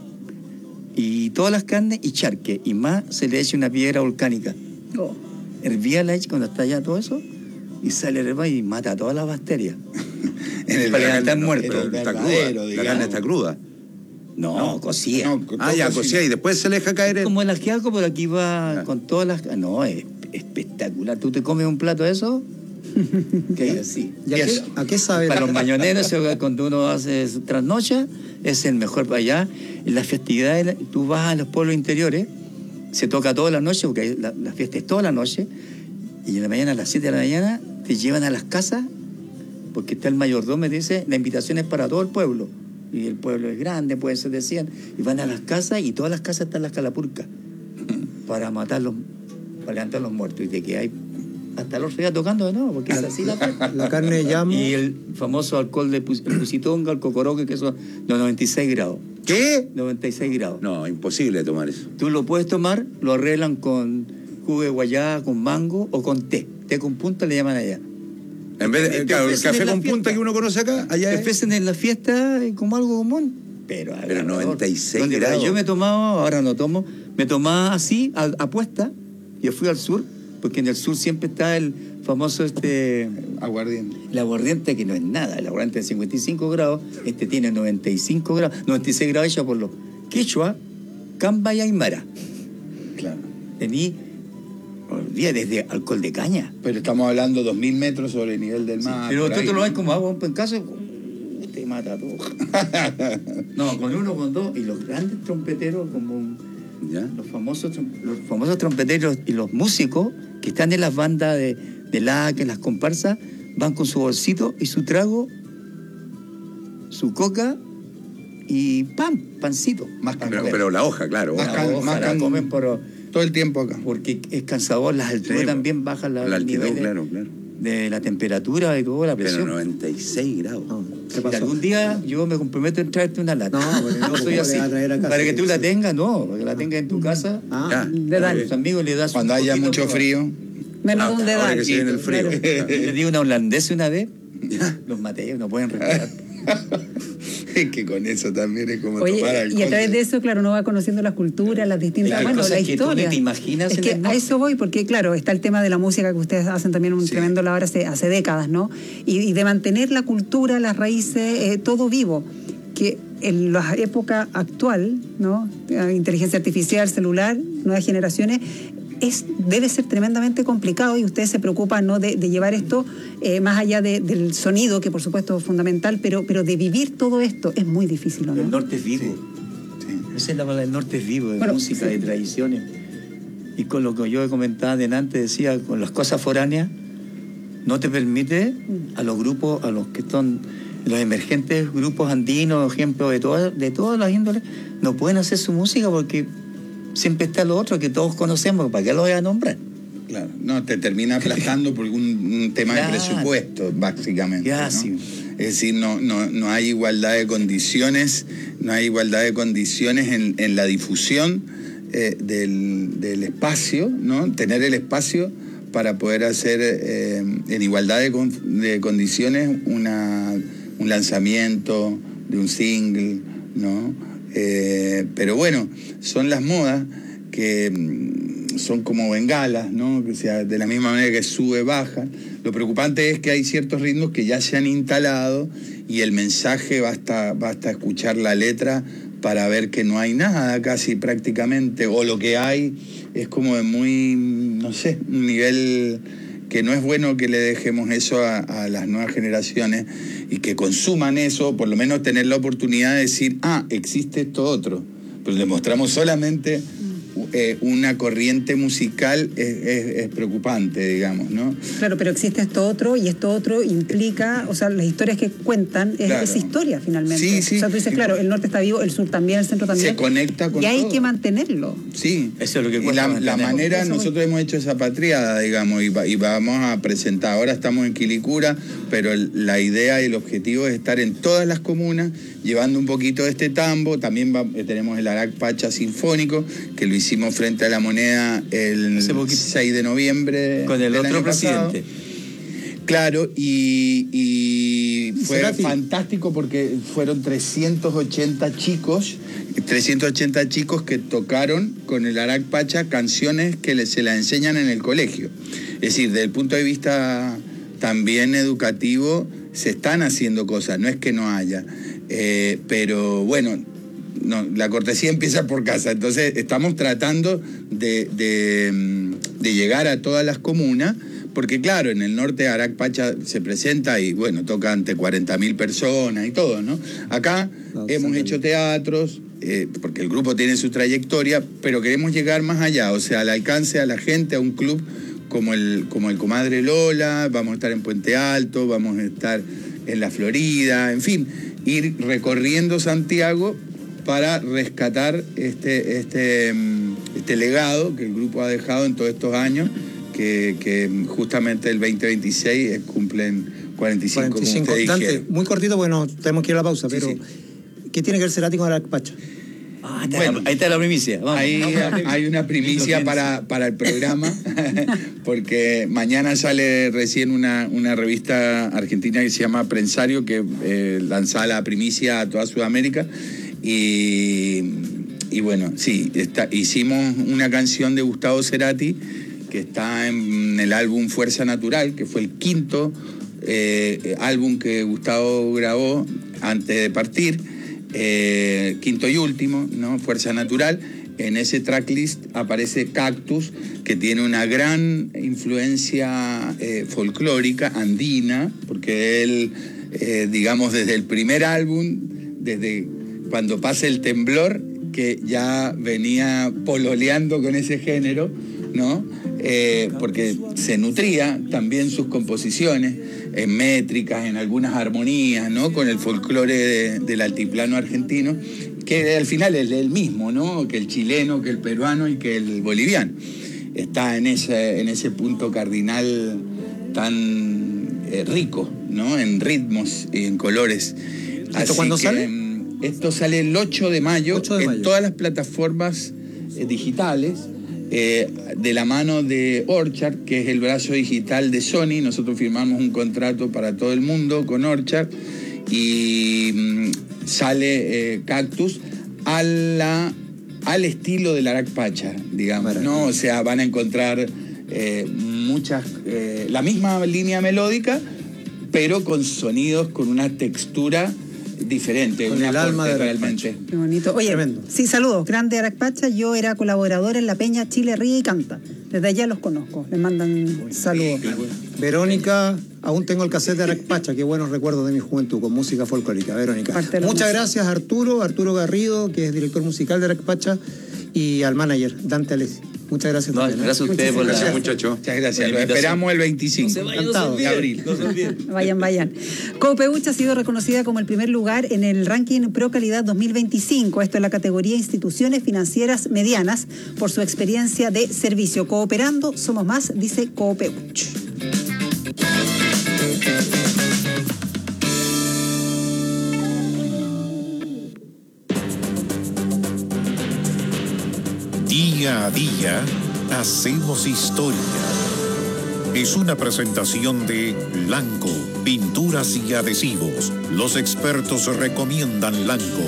S19: y todas las carnes y charque. Y más se le echa una piedra volcánica. Hervía la leche cuando está ya todo eso y sale el y mata todas las bacterias.
S21: Para levantar muertos. La carne está cruda.
S19: No, cocida.
S21: Ya cocida y después se le deja caer.
S19: Como el ajiaco, pero aquí va con todas las. No, es espectacular. ¿Tú te comes un plato de eso? Que sí.
S3: ¿A qué sabe?
S19: Para los mañoneros, cuando uno hace trasnocha, es el mejor para allá. En las festividades, tú vas a los pueblos interiores, se toca toda la noche, porque la fiesta es toda la noche, y en la mañana, a las 7 de la mañana, te llevan a las casas, porque está el mayordomo y dice, la invitación es para todo el pueblo. Y el pueblo es grande, puede ser de 100, y van a las casas, y todas las casas están las calapurcas, para matarlos, para levantar los muertos, y de que hay hasta los días tocando de nuevo, porque es así la fiesta.
S3: La carne de llamo.
S19: Y el famoso alcohol de pusitonga, el cocoroque, que son los 96 grados.
S21: ¿Qué?
S19: 96 grados.
S21: No, imposible tomar eso.
S19: Tú lo puedes tomar, lo arreglan con jugo de guayaba, con mango o con té. Té con punta le llaman allá.
S21: En vez de el café con punta que uno conoce acá, allá
S19: te ofrecen en la fiesta como algo común. Pero
S21: 96 grados.
S19: Yo me tomaba, ahora no tomo, me tomaba así, apuesta. Yo fui al sur, porque en el sur siempre está el famoso
S20: aguardiente.
S19: El aguardiente, que no es nada, el aguardiente de 55 grados, tiene 95 grados, 96 grados hecho por los quechua, camba y aymara.
S20: Claro.
S19: Tení, olvídate, desde alcohol de caña.
S20: Pero estamos hablando 2000 metros sobre el nivel del mar.
S19: Pero tú te lo ves como agua en caso, te mata todo. No, con uno, con dos, y los grandes trompeteros como... ¿Ya? Los famosos trompeteros y los músicos que están en las bandas de la que las comparsas van con su bolsito y su trago, su coca y pancito.
S21: Pero la hoja, claro.
S19: La comen
S20: todo el tiempo acá.
S19: Porque es cansador, las alturas también bajan
S21: la altitud, claro.
S19: De la temperatura y todo, la presión.
S21: Pero 96 grados.
S19: Algún día yo me comprometo en traerte una lata. No soy así. Para que tú la tengas, para que la tengas en tu casa.
S18: A
S19: tus amigos le das
S20: cuando haya mucho frío.
S18: Menos de un dedal.
S21: Que se viene el frío.
S19: Le di una holandesa una vez, los maté, no pueden respirar.
S20: Es que con eso también es como
S18: tomar
S20: alcohol.
S18: Y a través de eso, claro, uno va conociendo las culturas, las distintas, la historia.
S19: Que te imaginas
S18: es que a eso voy, porque claro, está el tema de la música que ustedes hacen también un tremendo labor hace décadas, ¿no? Y de mantener la cultura, las raíces, todo vivo. Que en la época actual, ¿no? Inteligencia artificial, celular, nuevas generaciones, debe ser tremendamente complicado, y ustedes se preocupan, ¿no?, de llevar esto más allá del sonido, que por supuesto es fundamental, pero de vivir todo esto es muy difícil, ¿no?
S19: El norte es vivo. Sí. Esa es la palabra, el norte es vivo, de música, de tradiciones. Y con lo que yo comentaba adelante, decía, con las cosas foráneas, no te permite a los grupos, a los que están los emergentes grupos andinos, ejemplos de todas las índoles, no pueden hacer su música porque siempre está lo otro que todos conocemos. ¿Para qué lo voy a nombrar?
S20: Claro, no, te termina aplastando por un tema de presupuesto, básicamente, ¿no?
S19: Sí.
S20: Es decir, no hay igualdad de condiciones, en la difusión del espacio, ¿no? Tener el espacio para poder hacer en igualdad de condiciones un lanzamiento de un single, ¿no? Pero bueno, son las modas que son como bengalas, ¿no? Que sea de la misma manera que sube, baja. Lo preocupante es que hay ciertos ritmos que ya se han instalado y el mensaje basta escuchar la letra para ver que no hay nada casi prácticamente, o lo que hay es como de muy, no sé, un nivel que no es bueno que le dejemos eso a las nuevas generaciones y que consuman eso, por lo menos tener la oportunidad de decir, existe esto otro, pero le mostramos solamente una corriente musical es preocupante, digamos, ¿no?
S18: Claro, pero existe esto otro y esto otro implica, o sea, las historias que cuentan es esa historia finalmente.
S20: Sí.
S18: O sea, tú dices, claro, el norte está vivo, el sur también, el centro también.
S20: Se conecta con
S18: y hay
S20: todo.
S18: que mantenerlo.
S20: Sí,
S19: eso es lo que
S20: cuesta. La manera, nosotros hemos hecho esa patriada, digamos, y vamos a presentar, ahora estamos en Quilicura, pero la idea y el objetivo es estar en todas las comunas, llevando un poquito de este tambo. También tenemos el Arac Pacha Sinfónico, que lo hicimos frente a La Moneda el 6 de noviembre.
S19: Con el otro presidente.
S20: Claro, y fue fantástico porque fueron 380 chicos que tocaron con el Arac Pacha canciones que se las enseñan en el colegio. Es decir, desde el punto de vista también educativo, se están haciendo cosas, no es que no haya. Pero bueno, la cortesía empieza por casa, entonces estamos tratando de llegar a todas las comunas, porque claro, en el norte Arac Pacha se presenta y bueno, toca ante 40.000 personas y todo, ¿no? Acá hemos hecho teatros, porque el grupo tiene su trayectoria, pero queremos llegar más allá, o sea, al alcance a la gente, a un club como el Comadre Lola, vamos a estar en Puente Alto, vamos a estar en la Florida, en fin, ir recorriendo Santiago para rescatar este legado que el grupo ha dejado en todos estos años, que justamente el 2026 cumplen 45 como ustedes
S3: Dante,
S20: dijeron.
S3: muy cortito, bueno, tenemos que ir a la pausa, pero ¿qué tiene que ver Cerati con Arac Pacha?
S19: Bueno, ahí está la primicia. Vamos.
S20: Hay una primicia para el programa, porque mañana sale recién una revista argentina que se llama Prensario, que lanza la primicia a toda Sudamérica. Y bueno, sí, hicimos una canción de Gustavo Cerati que está en el álbum Fuerza Natural, que fue el quinto álbum que Gustavo grabó antes de partir. Quinto y último, ¿no? Fuerza Natural. En ese tracklist aparece Cactus, que tiene una gran influencia folclórica andina, porque él, digamos, desde el primer álbum, desde cuando pasa El Temblor, que ya venía pololeando con ese género, ¿no? Porque se nutría también sus composiciones en métricas, en algunas armonías, ¿no? Con el folclore del altiplano argentino, que al final es el mismo, ¿no? Que el chileno, que el peruano y que el boliviano. Está en ese punto cardinal tan rico, ¿no? En ritmos y en colores.
S3: ¿Esto cuándo sale?
S20: Esto sale el 8 de mayo en todas las plataformas digitales. De la mano de Orchard, que es el brazo digital de Sony. Nosotros firmamos un contrato para todo el mundo con Orchard y sale Cactus al estilo del Arac Pacha, digamos, ¿no? O sea, van a encontrar la misma línea melódica, pero con sonidos, con una textura diferente,
S3: con el alma de realmente.
S18: Qué bonito. Oye, tremendo. Sí, saludos. Grande Arac Pacha. Yo era colaborador en La Peña Chile Ríe y Canta. Desde allá los conozco. Les mandan saludos.
S3: Verónica, aún tengo el cassette de Arac Pacha. Qué buenos recuerdos de mi juventud con música folclórica. Verónica. Muchas gracias a Arturo Garrido, que es director musical de Arac Pacha, y al manager, Dante Alessi. Muchas gracias.
S19: No, gracias a ustedes por
S21: Gracias,
S19: la...
S21: muchachos.
S20: Muchas gracias. Lo esperamos el 25.
S3: Encantado.
S20: De abril.
S18: Vayan. Copeuch ha sido reconocida como el primer lugar en el ranking Pro Calidad 2025, esto en la categoría Instituciones Financieras Medianas, por su experiencia de servicio. Cooperando somos más, dice Copeuch.
S1: Día a día hacemos historia. Es una presentación de Lanco, pinturas y adhesivos. Los expertos recomiendan Lanco.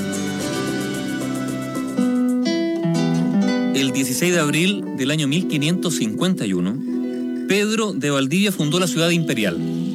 S5: El 16 de abril del año 1551, Pedro de Valdivia fundó la ciudad imperial.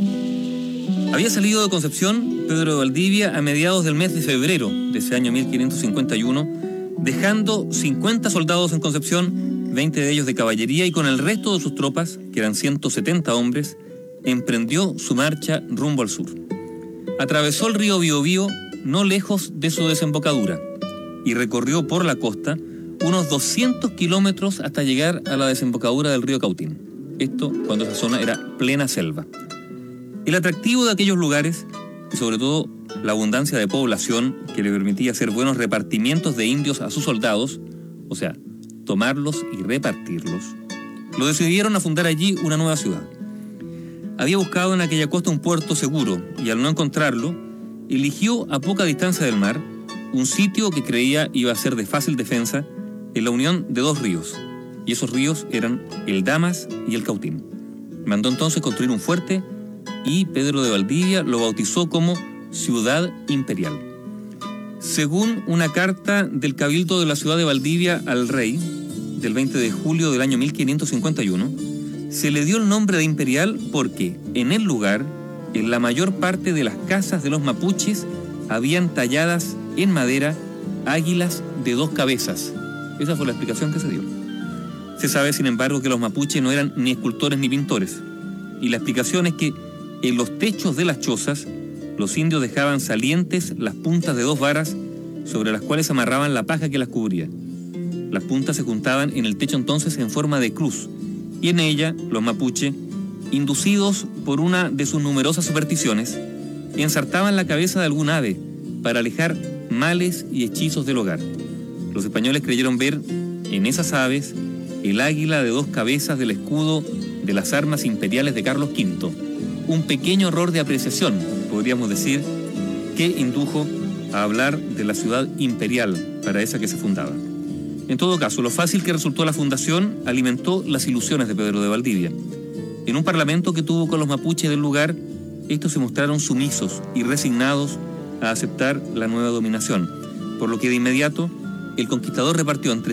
S5: Había salido de Concepción Pedro de Valdivia a mediados del mes de febrero de ese año 1551, dejando 50 soldados en Concepción, 20 de ellos de caballería, y con el resto de sus tropas, que eran 170 hombres, emprendió su marcha rumbo al sur. Atravesó el río Biobío no lejos de su desembocadura y recorrió por la costa unos 200 kilómetros hasta llegar a la desembocadura del río Cautín. Esto cuando esa zona era plena selva. El atractivo de aquellos lugares, y sobre todo la abundancia de población que le permitía hacer buenos repartimientos de indios a sus soldados, o sea, tomarlos y repartirlos, lo decidieron a fundar allí una nueva ciudad. Había buscado en aquella costa un puerto seguro y al no encontrarlo, eligió a poca distancia del mar un sitio que creía iba a ser de fácil defensa en la unión de dos ríos, y esos ríos eran el Damas y el Cautín. Mandó entonces construir un fuerte y Pedro de Valdivia lo bautizó como Ciudad Imperial. Según una carta del Cabildo de la ciudad de Valdivia al rey, del 20 de julio del año 1551, se le dio el nombre de Imperial porque en el lugar, en la mayor parte de las casas de los mapuches, habían talladas en madera águilas de 2 cabezas. Esa fue la explicación que se dio. Se sabe, sin embargo, que los mapuches no eran ni escultores ni pintores, y la explicación es que en los techos de las chozas, los indios dejaban salientes las puntas de 2 varas sobre las cuales amarraban la paja que las cubría. Las puntas se juntaban en el techo entonces en forma de cruz, y en ella los mapuche, inducidos por una de sus numerosas supersticiones, ensartaban la cabeza de algún ave para alejar males y hechizos del hogar. Los españoles creyeron ver en esas aves el águila de 2 cabezas del escudo de las armas imperiales de Carlos V. Un pequeño error de apreciación, podríamos decir, que indujo a hablar de la ciudad imperial para esa que se fundaba. En todo caso, lo fácil que resultó la fundación alimentó las ilusiones de Pedro de Valdivia. En un parlamento que tuvo con los mapuches del lugar, estos se mostraron sumisos y resignados a aceptar la nueva dominación, por lo que de inmediato el conquistador repartió entre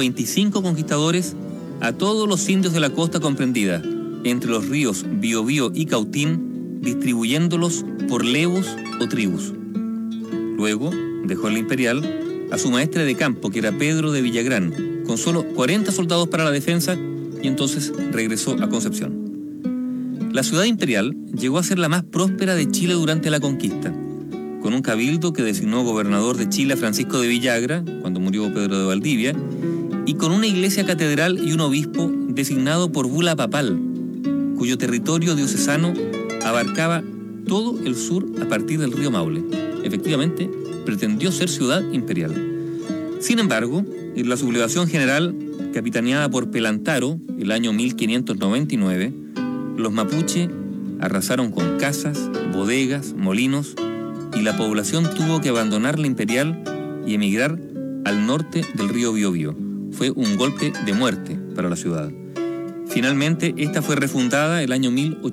S5: 125 conquistadores a todos los indios de la costa comprendida entre los ríos Biobío y Cautín, distribuyéndolos por levos o tribus. Luego dejó en la imperial a su maestre de campo, que era Pedro de Villagrán, con solo 40 soldados para la defensa, y entonces regresó a Concepción. La ciudad imperial llegó a ser la más próspera de Chile durante la conquista, con un cabildo que designó gobernador de Chile a Francisco de Villagra, cuando murió Pedro de Valdivia, y con una iglesia catedral y un obispo designado por bula papal, cuyo territorio diocesano abarcaba todo el sur a partir del río Maule. Efectivamente, pretendió ser ciudad imperial. Sin embargo, en la sublevación general, capitaneada por Pelantaro, el año 1599, los mapuche arrasaron con casas, bodegas, molinos, y la población tuvo que abandonar la imperial y emigrar al norte del río Biobío. Fue un golpe de muerte para la ciudad. Finalmente, esta fue refundada el año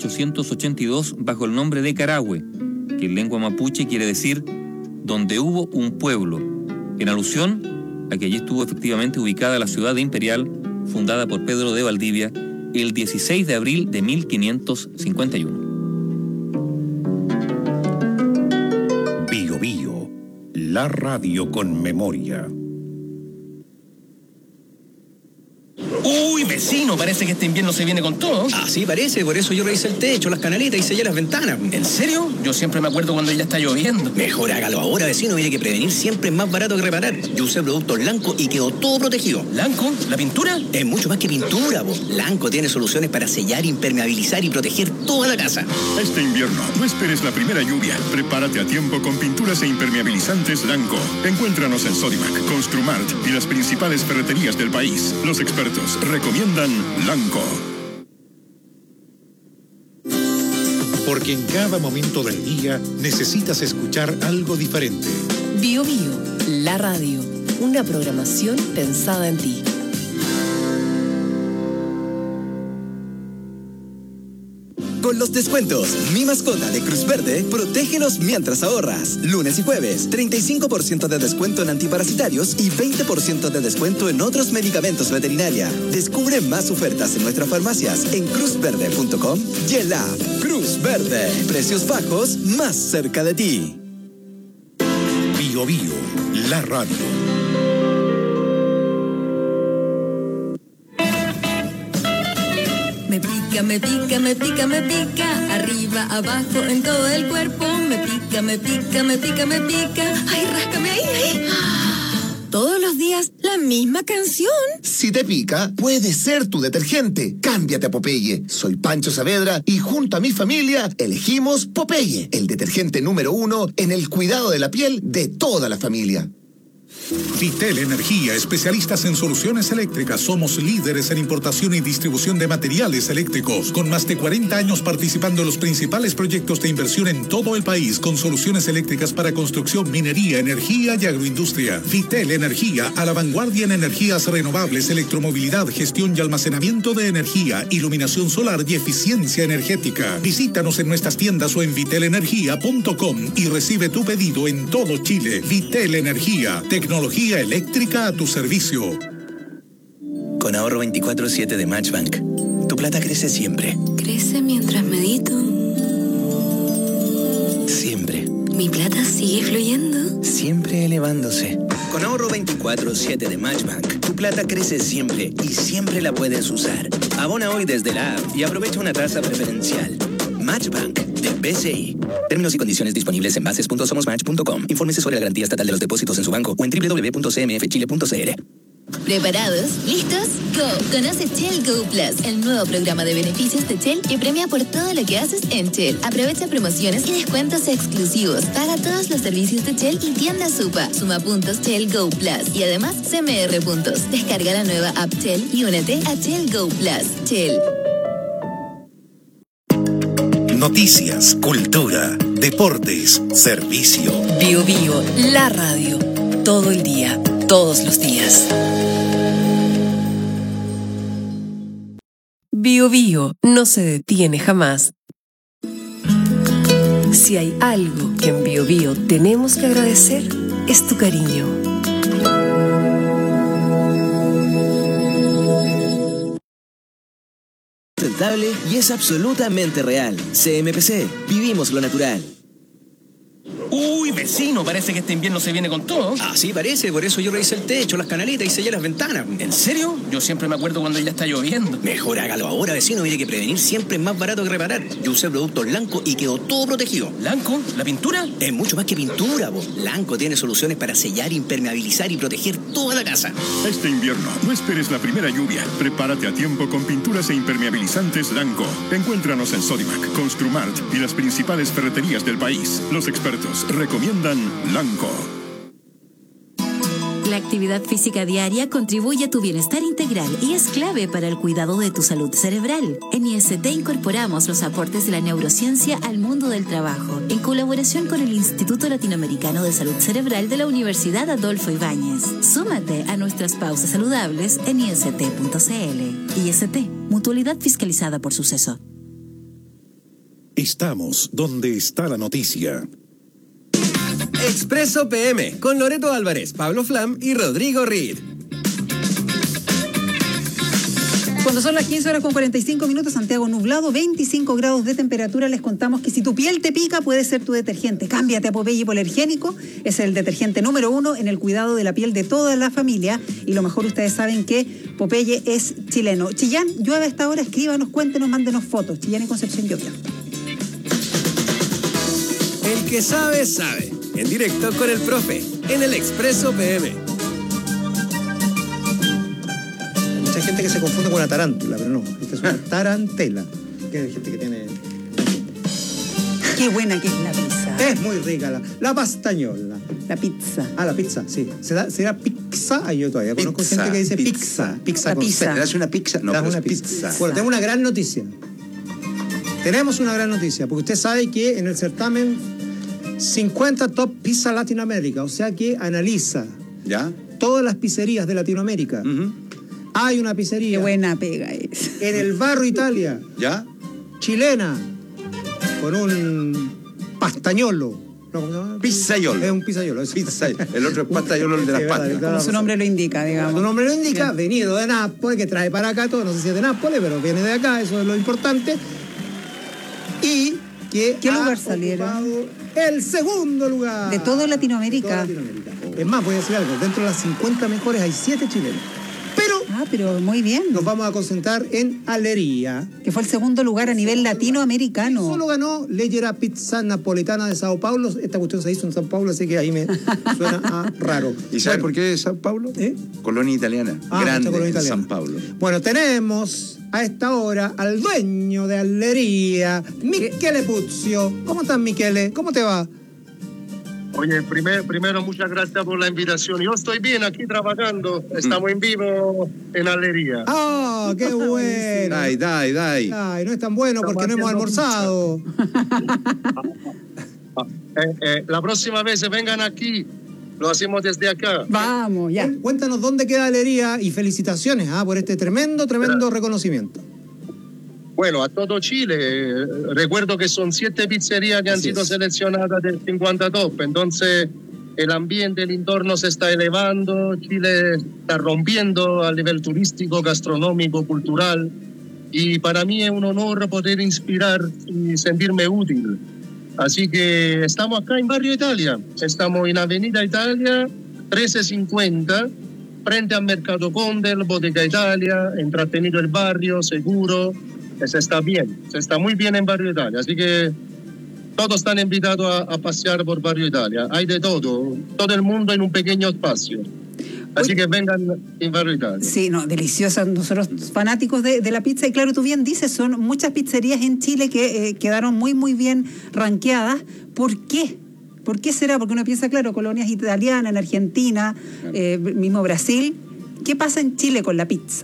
S5: 1882 bajo el nombre de Carahue, que en lengua mapuche quiere decir donde hubo un pueblo, en alusión a que allí estuvo efectivamente ubicada la ciudad de Imperial, fundada por Pedro de Valdivia el 16 de abril de 1551.
S1: Bio Bio, la radio con memoria.
S12: ¡Uy, me vecino, parece que este invierno se viene con todo.
S6: Ah, sí, parece. Por eso yo revisé el techo, las canaletas y sellé las ventanas.
S12: ¿En serio? Yo siempre me acuerdo cuando ya está lloviendo.
S6: Mejor hágalo ahora, vecino. Mire que prevenir siempre es más barato que reparar. Yo usé productos Lanco y quedó todo protegido.
S12: ¿Lanco? ¿La pintura?
S6: Es mucho más que pintura, po. Lanco tiene soluciones para sellar, impermeabilizar y proteger toda la casa.
S16: Este invierno, no esperes la primera lluvia. Prepárate a tiempo con pinturas e impermeabilizantes Lanco. Encuéntranos en Sodimac, Construmart y las principales ferreterías del país. Los expertos recomiendan Lanco.
S1: Porque en cada momento del día necesitas escuchar algo diferente.
S2: Bio Bio, la radio. Una programación pensada en ti.
S22: Con los descuentos Mi Mascota de Cruz Verde, protégenos mientras ahorras. Lunes y jueves, 35% de descuento en antiparasitarios y 20% de descuento en otros medicamentos veterinaria. Descubre más ofertas en nuestras farmacias en cruzverde.com y en la app Cruz Verde. Precios bajos más cerca de ti.
S1: Bio Bio, la radio.
S15: Me pica, me pica, me pica, me pica, arriba, abajo, en todo el cuerpo. Me pica, me pica, me pica, me pica. Ay, ráscame ahí, ahí. Todos los días la misma canción.
S23: Si te pica, puede ser tu detergente. Cámbiate a Popeye. Soy Pancho Saavedra y junto a mi familia elegimos Popeye, el detergente número 1 en el cuidado de la piel de toda la familia.
S1: Vitel Energía, especialistas en soluciones eléctricas. Somos líderes en importación y distribución de materiales eléctricos, con más de 40 años participando en los principales proyectos de inversión en todo el país, con soluciones eléctricas para construcción, minería, energía y agroindustria. Vitel Energía, a la vanguardia en energías renovables, electromovilidad, gestión y almacenamiento de energía, iluminación solar y eficiencia energética. Visítanos en nuestras tiendas o en vitelenergia.com y recibe tu pedido en todo Chile. Vitel Energía, tecnología eléctrica a tu servicio.
S6: Con ahorro 24/7 de Matchbank, tu plata crece siempre.
S15: Crece mientras medito.
S6: Siempre.
S15: Mi plata sigue fluyendo.
S6: Siempre elevándose. Con ahorro 24/7 de Matchbank, tu plata crece siempre y siempre la puedes usar. Abona hoy desde la app y aprovecha una tasa preferencial. Matchbank de BCI. Términos y condiciones disponibles en bases.somosmatch.com. Infórmese sobre la garantía estatal de los depósitos en su banco o en www.cmfchile.cl.
S8: ¿Preparados? ¿Listos? ¡Go! Conoce Shell Go Plus, el nuevo programa de beneficios de Shell que premia por todo lo que haces en Shell. Aprovecha promociones y descuentos exclusivos. Paga todos los servicios de Shell y tienda Supa. Suma puntos Shell Go Plus y además CMR puntos. Descarga la nueva app Shell y únete a Shell Go Plus. Shell.
S1: Noticias, cultura, deportes, servicio.
S2: Bio Bio, la radio. Todo el día, todos los días. Bio Bio no se detiene jamás. Si hay algo que en Bio Bio tenemos que agradecer, es tu cariño.
S22: Sustentable y es absolutamente real. CMPC, vivimos lo natural.
S12: Uy, vecino, parece que este invierno se viene con todo.
S6: Ah, sí, parece. Por eso yo revisé el techo, las canaletas y sellé las ventanas.
S12: ¿En serio? Yo siempre me acuerdo cuando ya está lloviendo.
S6: Mejor hágalo ahora, vecino. Mire que prevenir siempre es más barato que reparar. Yo usé productos Lanco y quedó todo protegido.
S12: ¿Lanco? ¿La pintura?
S6: Es mucho más que pintura, po. Lanco tiene soluciones para sellar, impermeabilizar y proteger toda la casa.
S16: Este invierno, no esperes la primera lluvia. Prepárate a tiempo con pinturas e impermeabilizantes Lanco. Encuéntranos en Sodimac, Construmart y las principales ferreterías del país. Los expertos recomiendan Lanco.
S24: La actividad física diaria contribuye a tu bienestar integral y es clave para el cuidado de tu salud cerebral. En IST incorporamos los aportes de la neurociencia al mundo del trabajo, en colaboración con el Instituto Latinoamericano de Salud Cerebral de la Universidad Adolfo Ibáñez. Súmate a nuestras pausas saludables en ist.cl. IST, mutualidad fiscalizada por Suceso.
S1: Estamos donde está la noticia.
S10: Expreso PM, con Loreto Álvarez, Pablo Flam y Rodrigo Reed.
S18: Cuando son las 15:45, Santiago nublado, 25 grados de temperatura, les contamos que si tu piel te pica puede ser tu detergente. Cámbiate a Popeye Hipoalergénico, es el detergente número 1 en el cuidado de la piel de toda la familia y lo mejor ustedes saben que Popeye es chileno. Chillán, llueve a esta hora, escríbanos, cuéntenos, mándenos fotos. Chillán y Concepción llovia.
S10: El que sabe, sabe. En directo con el profe, en el Expreso PM.
S3: Hay gente que se confunde con una tarántula, pero no, esta es una tarantela. Que hay gente que tiene...
S18: Qué buena que es la pizza.
S3: Es muy rica la pastañola.
S18: La pizza.
S3: Ah, la pizza, sí. ¿Será pizza? Ay, yo todavía conozco gente que dice pizza. Pizza con
S21: ¿Te das una pizza? No, pero
S3: una
S21: pizza.
S3: Bueno, tenemos una gran noticia. Tenemos una gran noticia, porque usted sabe que en el certamen 50 Top Pizza Latinoamérica, o sea que analiza
S21: ¿ya?
S3: Todas las pizzerías de Latinoamérica. Hay una pizzería.
S18: Qué buena pega es.
S3: En el barrio Italia.
S21: ¿Ya?
S3: Chilena. Con un pastañolo. ¿No? ¿Cómo se llama?
S21: Pizzaiolo.
S3: Es un pizzaiolo.
S21: El otro es pastaiolo, el de las pastas.
S18: Como su nombre lo indica, digamos.
S3: Su nombre lo indica, venido de Nápoles, que trae para acá todo. No sé si es de Nápoles, pero viene de acá, eso es lo importante. Y que
S18: ¿qué lugar salieron?
S3: El segundo lugar.
S18: De toda Latinoamérica.
S3: Es más, voy a decir algo. Dentro de las 50 mejores hay 7 chilenos.
S18: Pero muy bien.
S3: Nos vamos a concentrar en Alería.
S18: Que fue el segundo lugar a nivel latinoamericano.
S3: Solo ganó Leggera Pizza Napoletana de Sao Paulo. Esta cuestión se hizo en Sao Paulo, así que ahí me suena a raro.
S21: ¿Y sabes por qué Sao Paulo? Colonia italiana. Grande colonia italiana. San Paulo.
S3: Bueno, tenemos a esta hora al dueño de Alería, Michele Puzio. ¿Cómo estás, Michele? ¿Cómo te va?
S7: Oye, primero muchas gracias por la invitación. Yo estoy bien aquí trabajando. Estamos en vivo en Alería.
S3: ¡Ah, qué bueno!
S21: Dai.
S3: Ay, no es tan bueno porque no hemos almorzado.
S7: La próxima vez se vengan aquí. Lo hacemos desde acá.
S18: Vamos, ya.
S3: Cuéntanos dónde queda Alería y felicitaciones por este tremendo reconocimiento.
S7: Bueno, a todo Chile. Recuerdo que son 7 pizzerías que han sido seleccionadas del 50 Top. Entonces, el ambiente, el entorno se está elevando. Chile está rompiendo a nivel turístico, gastronómico, cultural. Y para mí es un honor poder inspirar y sentirme útil. Así que estamos acá en Barrio Italia. Estamos en Avenida Italia, 1350, frente al Mercado Conde, Bodega Italia, entretenido el barrio, seguro. Se está bien, se está muy bien en Barrio Italia, así que todos están invitados a pasear por Barrio Italia. Hay de todo el mundo en un pequeño espacio. Así que vengan en Barrio Italia.
S18: Sí, no, deliciosa. Nosotros fanáticos de la pizza, y claro, tú bien dices, son muchas pizzerías en Chile que quedaron muy, muy bien rankeadas. ¿Por qué? ¿Por qué será? Porque uno piensa, claro, colonias italianas, en Argentina, mismo Brasil. ¿Qué pasa en Chile con la pizza?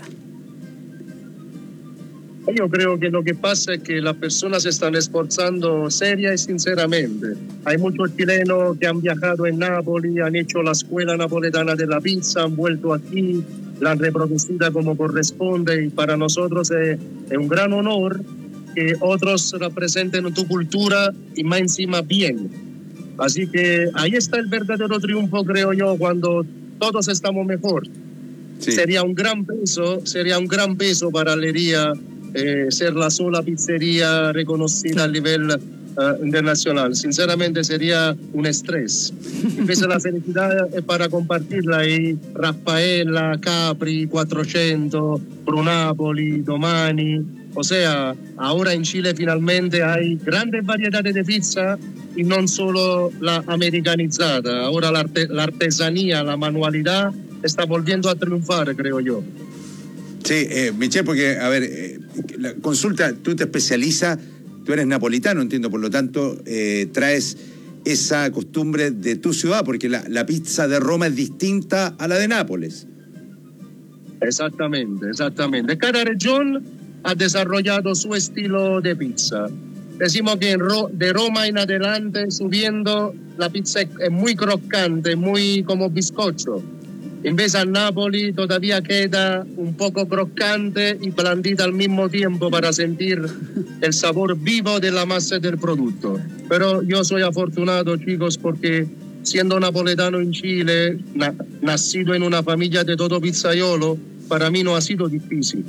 S7: Yo creo que lo que pasa es que las personas se están esforzando seria y sinceramente. Hay muchos chilenos que han viajado en Nápoles, han hecho la escuela napoletana de la pizza, han vuelto aquí, la han reproducida como corresponde y para nosotros es un gran honor que otros representen tu cultura y más encima bien. Así que ahí está el verdadero triunfo, creo yo, cuando todos estamos mejor. Sí. Sería un gran peso para Alería ser la sola pizzería reconocida a nivel internacional. Sinceramente sería un estrés. Invece la felicidad es para compartirla y Raffaella, Capri, 400, Brunapoli, Domani. O sea, ahora en Chile finalmente hay grandes variedades de pizza y no solo la americanizada. Ahora la artesanía, la manualidad está volviendo a triunfar, creo yo.
S21: Sí, Michele, porque, a ver, la consulta, tú te especializas, tú eres napolitano, entiendo, por lo tanto, traes esa costumbre de tu ciudad, porque la pizza de Roma es distinta a la de Nápoles.
S7: Exactamente. Cada región ha desarrollado su estilo de pizza. Decimos que de Roma en adelante, subiendo, la pizza es muy crocante, muy como bizcocho. En vez a Napoli todavía queda un poco crocante y blandita al mismo tiempo para sentir el sabor vivo de la masa del producto. Pero yo soy afortunado, chicos, porque siendo napoletano en Chile, nacido en una familia de todo pizzaiolo, para mí no ha sido difícil.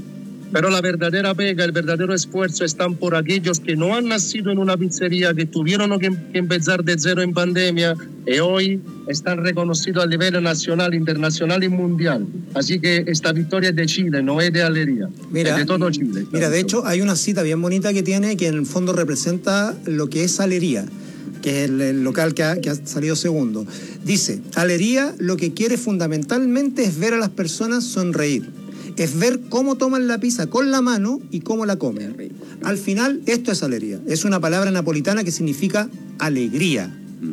S7: Pero la verdadera pega, el verdadero esfuerzo están por aquellos que no han nacido en una pizzería, que tuvieron que empezar de cero en pandemia y hoy están reconocidos a nivel nacional, internacional y mundial. Así que esta victoria es de Chile, no es de Alería, es de todo Chile.
S3: Mira, de hecho hay una cita bien bonita que tiene, que en el fondo representa lo que es Alería, que es el local que ha salido segundo. Dice, Alería lo que quiere fundamentalmente es ver a las personas sonreír. Es ver cómo toman la pizza con la mano y cómo la comen. Al final, esto es Alería. Es una palabra napolitana que significa alegría.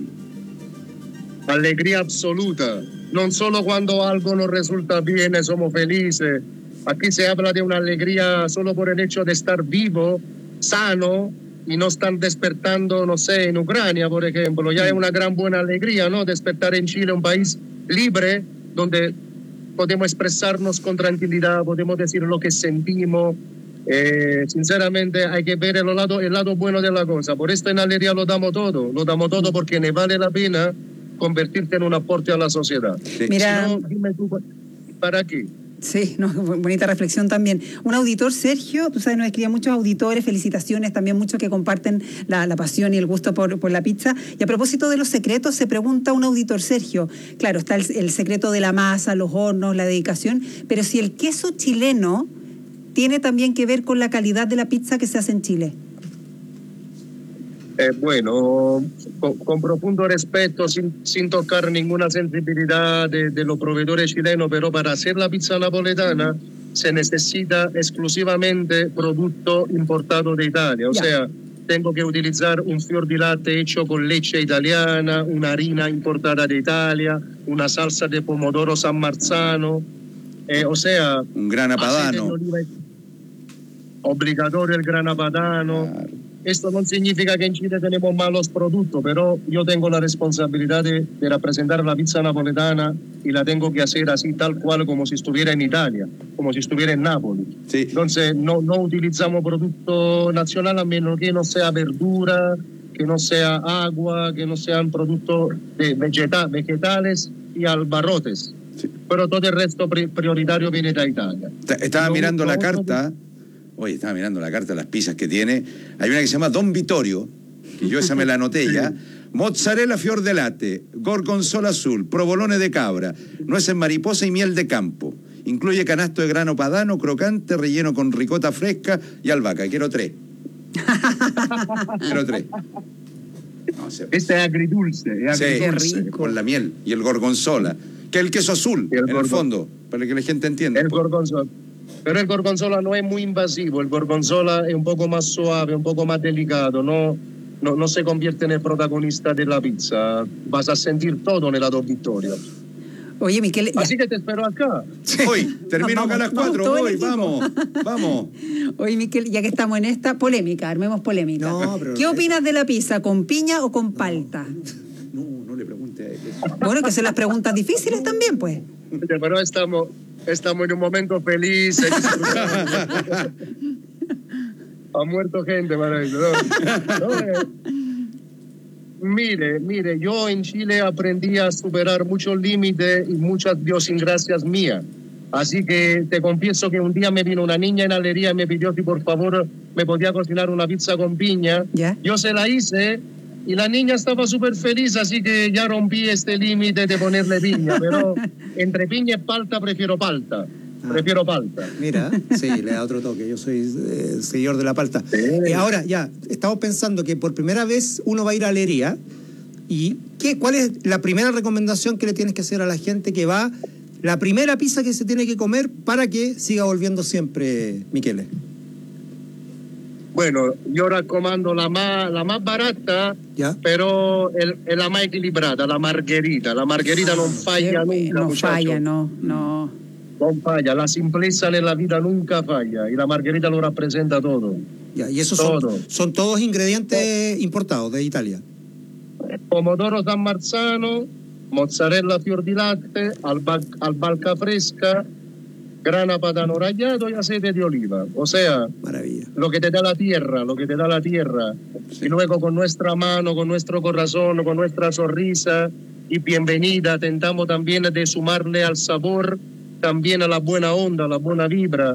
S7: Alegría absoluta. No solo cuando algo nos resulta bien, somos felices. Aquí se habla de una alegría solo por el hecho de estar vivo, sano, y no están despertando, no sé, en Ucrania, por ejemplo. Ya es una gran buena alegría, ¿no? Despertar en Chile, un país libre, donde podemos expresarnos con tranquilidad, podemos decir lo que sentimos. Sinceramente hay que ver el lado bueno de la cosa. Por esto en Alería lo damos todo porque me vale la pena convertirte en un aporte a la sociedad.
S18: Mira,
S7: si no, dime tú, ¿para qué?
S18: Sí, no, bonita reflexión también. Un auditor, Sergio, tú sabes, nos escribían muchos auditores, felicitaciones, también muchos que comparten la pasión y el gusto por la pizza. Y a propósito de los secretos, se pregunta un auditor, Sergio, claro, está el secreto de la masa, los hornos, la dedicación, pero si el queso chileno tiene también que ver con la calidad de la pizza que se hace en Chile.
S7: Bueno, con profundo respeto, sin tocar ninguna sensibilidad de los proveedores chilenos, pero para hacer la pizza napoletana se necesita exclusivamente producto importado de Italia. O sea, tengo que utilizar un fior di latte hecho con leche italiana, una harina importada de Italia, una salsa de pomodoro San Marzano, o sea...
S21: Un grana padano.
S7: Obligatorio el grana padano. Claro. Esto no significa que en Chile tenemos malos productos, pero yo tengo la responsabilidad de representar la pizza napoletana y la tengo que hacer así tal cual como si estuviera en Italia, como si estuviera en Nápoles. Sí. Entonces no utilizamos producto nacional a menos que no sea verdura, que no sea agua, que no sean productos de vegetales y albarrotes. Sí. Pero todo el resto prioritario viene de Italia.
S21: Estaba mirando la carta. Oye, estaba mirando la carta de las pizzas que tiene. Hay una que se llama Don Vittorio, que yo esa me la anoté ya. Mozzarella fior de latte, gorgonzola azul, provolone de cabra, nueces mariposa y miel de campo. Incluye canasto de grano padano, crocante, relleno con ricota fresca y albahaca. Quiero 3. Quiero 3. No,
S7: este es agridulce.
S21: Sí, rico. Con la miel y el gorgonzola, que es el queso azul, en el fondo, para que la gente entienda.
S7: El gorgonzola. Pero el gorgonzola no es muy invasivo, el gorgonzola es un poco más suave, un poco más delicado, no se convierte en el protagonista de la pizza, vas a sentir todo en el Don Vittorio.
S18: Oye, Miquel...
S7: Así que te espero acá.
S21: Sí. Hoy, termino acá a las 4, voy, vamos.
S18: Oye, Miquel, ya que estamos en esta polémica, armemos polémica.
S3: No, pero
S18: ¿qué opinas de la pizza, con piña o con palta?
S21: No le pregunte a él eso.
S18: Bueno, que son las preguntas difíciles también, pues.
S7: Pero estamos en un momento feliz. Ha muerto gente para eso. Mire, yo en Chile aprendí a superar muchos límites y muchas idiosincrasias mías. Así que te confieso que un día me vino una niña en Alería y me pidió si por favor me podía cocinar una pizza con piña.
S18: ¿Ya?
S7: Yo se la hice y la niña estaba súper feliz, así que ya rompí este límite de ponerle piña. Pero entre piña y palta prefiero palta. Prefiero palta.
S3: Mira, sí, le da otro toque. Yo soy seguidor de la palta. Sí. Ahora, ya, estamos pensando que por primera vez uno va a ir a Alería. ¿Y cuál es la primera recomendación que le tienes que hacer a la gente que va? La primera pizza que se tiene que comer para que siga volviendo siempre, Michele.
S7: Bueno, yo recomiendo la más barata, ¿ya? Pero la más equilibrada, la margherita. La margherita no falla nunca,
S18: no
S7: muchacho.
S18: Falla, no.
S7: Non falla, la simplezza nella vita nunca falla y la margherita lo representa todo.
S3: Ya, y esos son todos ingredientes importados de Italia.
S7: Pomodoro San Marzano, mozzarella fior di latte, albahaca fresca, grana padano rallado y aceite de oliva. O sea,
S3: maravilla.
S7: Lo que te da la tierra. Sí. Y luego con nuestra mano, con nuestro corazón, con nuestra sonrisa y bienvenida, intentamos también de sumarle al sabor, también a la buena onda, a la buena vibra.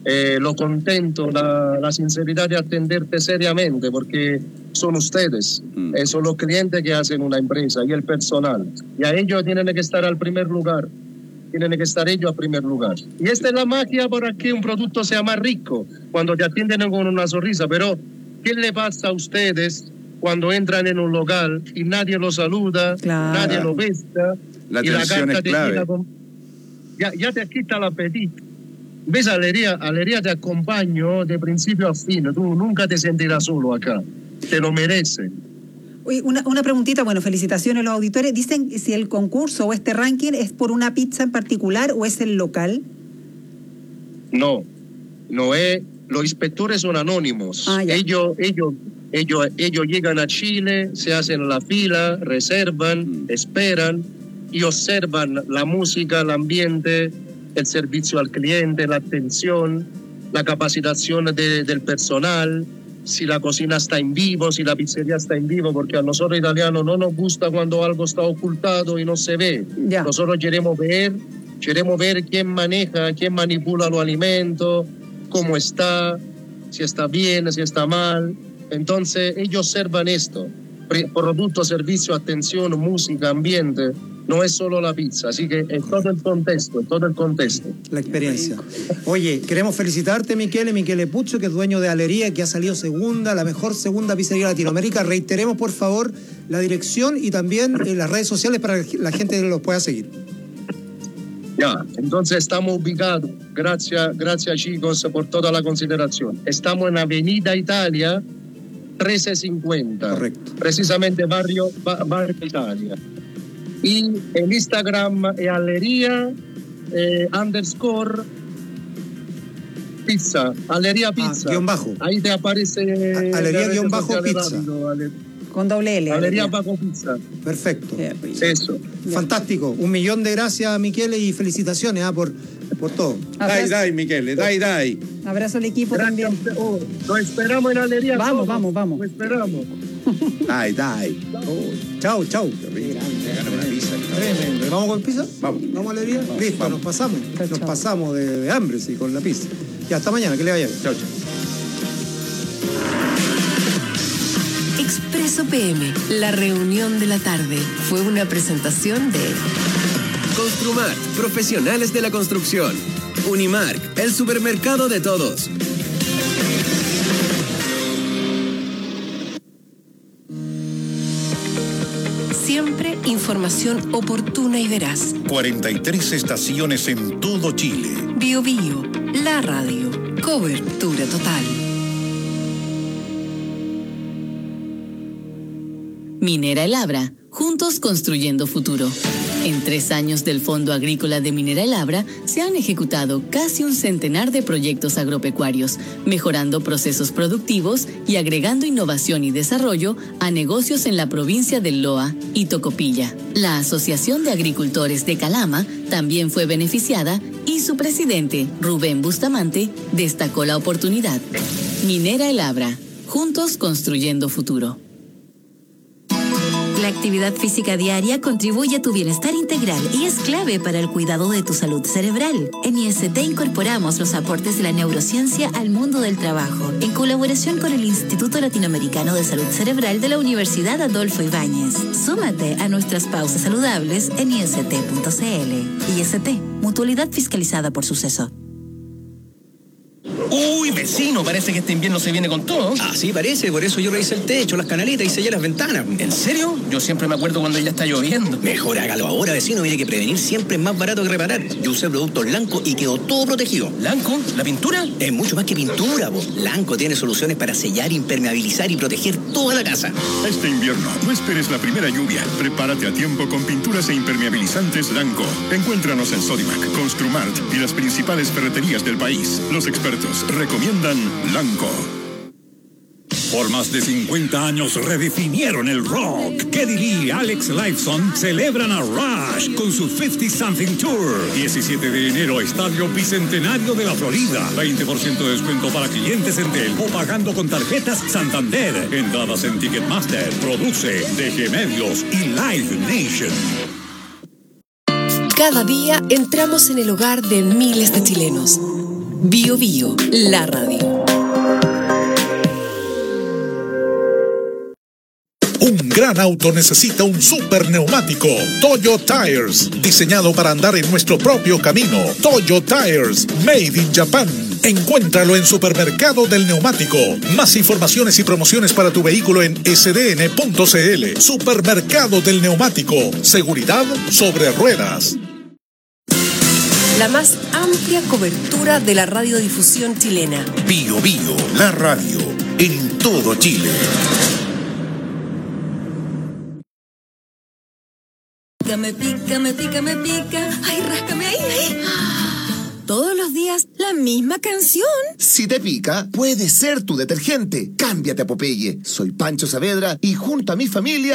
S7: lo contento, la sinceridad de atenderte seriamente, porque son ustedes, son los clientes que hacen una empresa y el personal. Y a ellos tienen que estar al primer lugar. Tienen que estar ellos a primer lugar. Y esta es la magia para que un producto sea más rico, cuando te atienden con una sonrisa. Pero, ¿qué le pasa a ustedes cuando entran en un local y nadie los saluda, nadie los besa?
S21: La
S7: y la
S21: atención
S7: carta
S21: es clave.
S7: Ya te quita el apetito. ¿Ves, Alería te acompaño de principio a fin. Tú nunca te sentirás solo acá. Te lo mereces.
S18: Oye, una preguntita, bueno, felicitaciones a los auditores. Dicen si el concurso o este ranking es por una pizza en particular o es el local.
S7: No es. Los inspectores son anónimos. Ellos llegan a Chile, se hacen la fila, reservan, esperan y observan la música, el ambiente, el servicio al cliente, la atención, la capacitación del personal, si la cocina está en vivo, si la pizzería está en vivo, porque a nosotros italianos no nos gusta cuando algo está ocultado y no se ve. Nosotros queremos ver quién maneja, quién manipula los alimentos, cómo está, si está bien, si está mal. Entonces ellos observan esto, producto, servicio, atención, música, ambiente. No es solo la pizza, así que en todo el contexto,
S3: La experiencia. Oye, queremos felicitarte, Michele Puccio, que es dueño de Alería, que ha salido segunda, la mejor segunda pizzería de Latinoamérica. Reiteremos, por favor, la dirección y también las redes sociales para que la gente los pueda seguir.
S7: Ya, entonces estamos ubicados. Gracias chicos por toda la consideración. Estamos en Avenida Italia 1350. Correcto. Precisamente barrio Italia. Y en Instagram es Alería _ pizza. Alería pizza.
S3: Guión bajo.
S7: Ahí te aparece
S3: Alería _ pizza.
S18: Con doble L.
S7: Alería bajo pizza.
S3: Perfecto.
S7: Eso.
S3: Fantástico. 1.000.000 de gracias, Michele, y felicitaciones por todo.
S21: Dai, Michele, dai.
S18: Abrazo al equipo también.
S7: Lo esperamos en Alería.
S18: Vamos.
S7: Lo esperamos.
S21: Dai.
S3: Chao.
S21: Una pizza.
S3: Tremendo. ¿Vamos con pizza?
S21: Vamos
S3: a Alería. Listo, nos pasamos. Nos pasamos de hambre, sí, con la pizza. Ya, hasta mañana, que le vaya bien.
S21: Chao.
S2: Expreso PM, la reunión de la tarde, fue una presentación de
S10: Construmart, profesionales de la construcción. Unimark, el supermercado de todos.
S2: Siempre información oportuna y veraz.
S1: 43 estaciones en todo Chile.
S2: Bio, la radio, cobertura total.
S9: Minera El Abra, juntos construyendo futuro. En 3 años del Fondo Agrícola de Minera El Abra se han ejecutado casi un centenar de proyectos agropecuarios, mejorando procesos productivos y agregando innovación y desarrollo a negocios en la provincia del Loa y Tocopilla. La Asociación de Agricultores de Calama también fue beneficiada y su presidente, Rubén Bustamante, destacó la oportunidad. Minera El Abra, juntos construyendo futuro.
S24: La actividad física diaria contribuye a tu bienestar integral y es clave para el cuidado de tu salud cerebral. En IST incorporamos los aportes de la neurociencia al mundo del trabajo, en colaboración con el Instituto Latinoamericano de Salud Cerebral de la Universidad Adolfo Ibáñez. Súmate a nuestras pausas saludables en ist.cl. IST, mutualidad fiscalizada por Suceso.
S12: Uy, vecino, parece que este invierno se viene con todo.
S11: Ah, sí, parece. Por eso yo revisé el techo, las canaletas y sellé las ventanas.
S12: ¿En serio? Yo siempre me acuerdo cuando ya está lloviendo.
S11: Mejor hágalo ahora, vecino. Mire que prevenir siempre es más barato que reparar. Yo usé productos Lanco y quedó todo protegido.
S12: ¿Lanco? ¿La pintura?
S11: Es mucho más que pintura, vos. Lanco tiene soluciones para sellar, impermeabilizar y proteger toda la casa.
S16: Este invierno, no esperes la primera lluvia. Prepárate a tiempo con pinturas e impermeabilizantes Lanco. Encuéntranos en Sodimac, Construmart y las principales ferreterías del país. Los expertos recomiendan Lanco.
S13: Por más de 50 años redefinieron el rock. Geddy Lee y Alex Lifeson celebran a Rush con su 50 Something Tour. 17 de enero, Estadio Bicentenario de la Florida. 20% de descuento para clientes en Entel o pagando con tarjetas Santander. Entradas en Ticketmaster. Produce DG Medios y Live Nation.
S2: Cada día entramos en el hogar de miles de chilenos. Bio Bio, la radio.
S1: Un gran auto necesita un super neumático. Toyo Tires, diseñado para andar en nuestro propio camino. Toyo Tires, made in Japan. Encuéntralo en Supermercado del Neumático. Más informaciones y promociones para tu vehículo en sdn.cl. Supermercado del Neumático. Seguridad sobre ruedas.
S2: La más amplia cobertura de la radiodifusión chilena.
S4: Bio Bio, la radio, en todo Chile.
S15: Me pica, me pica, me pica. Ay, ráscame ahí, ahí. Todos los días la misma canción.
S23: Si te pica, puede ser tu detergente. Cámbiate a Popeye. Soy Pancho Saavedra y junto a mi familia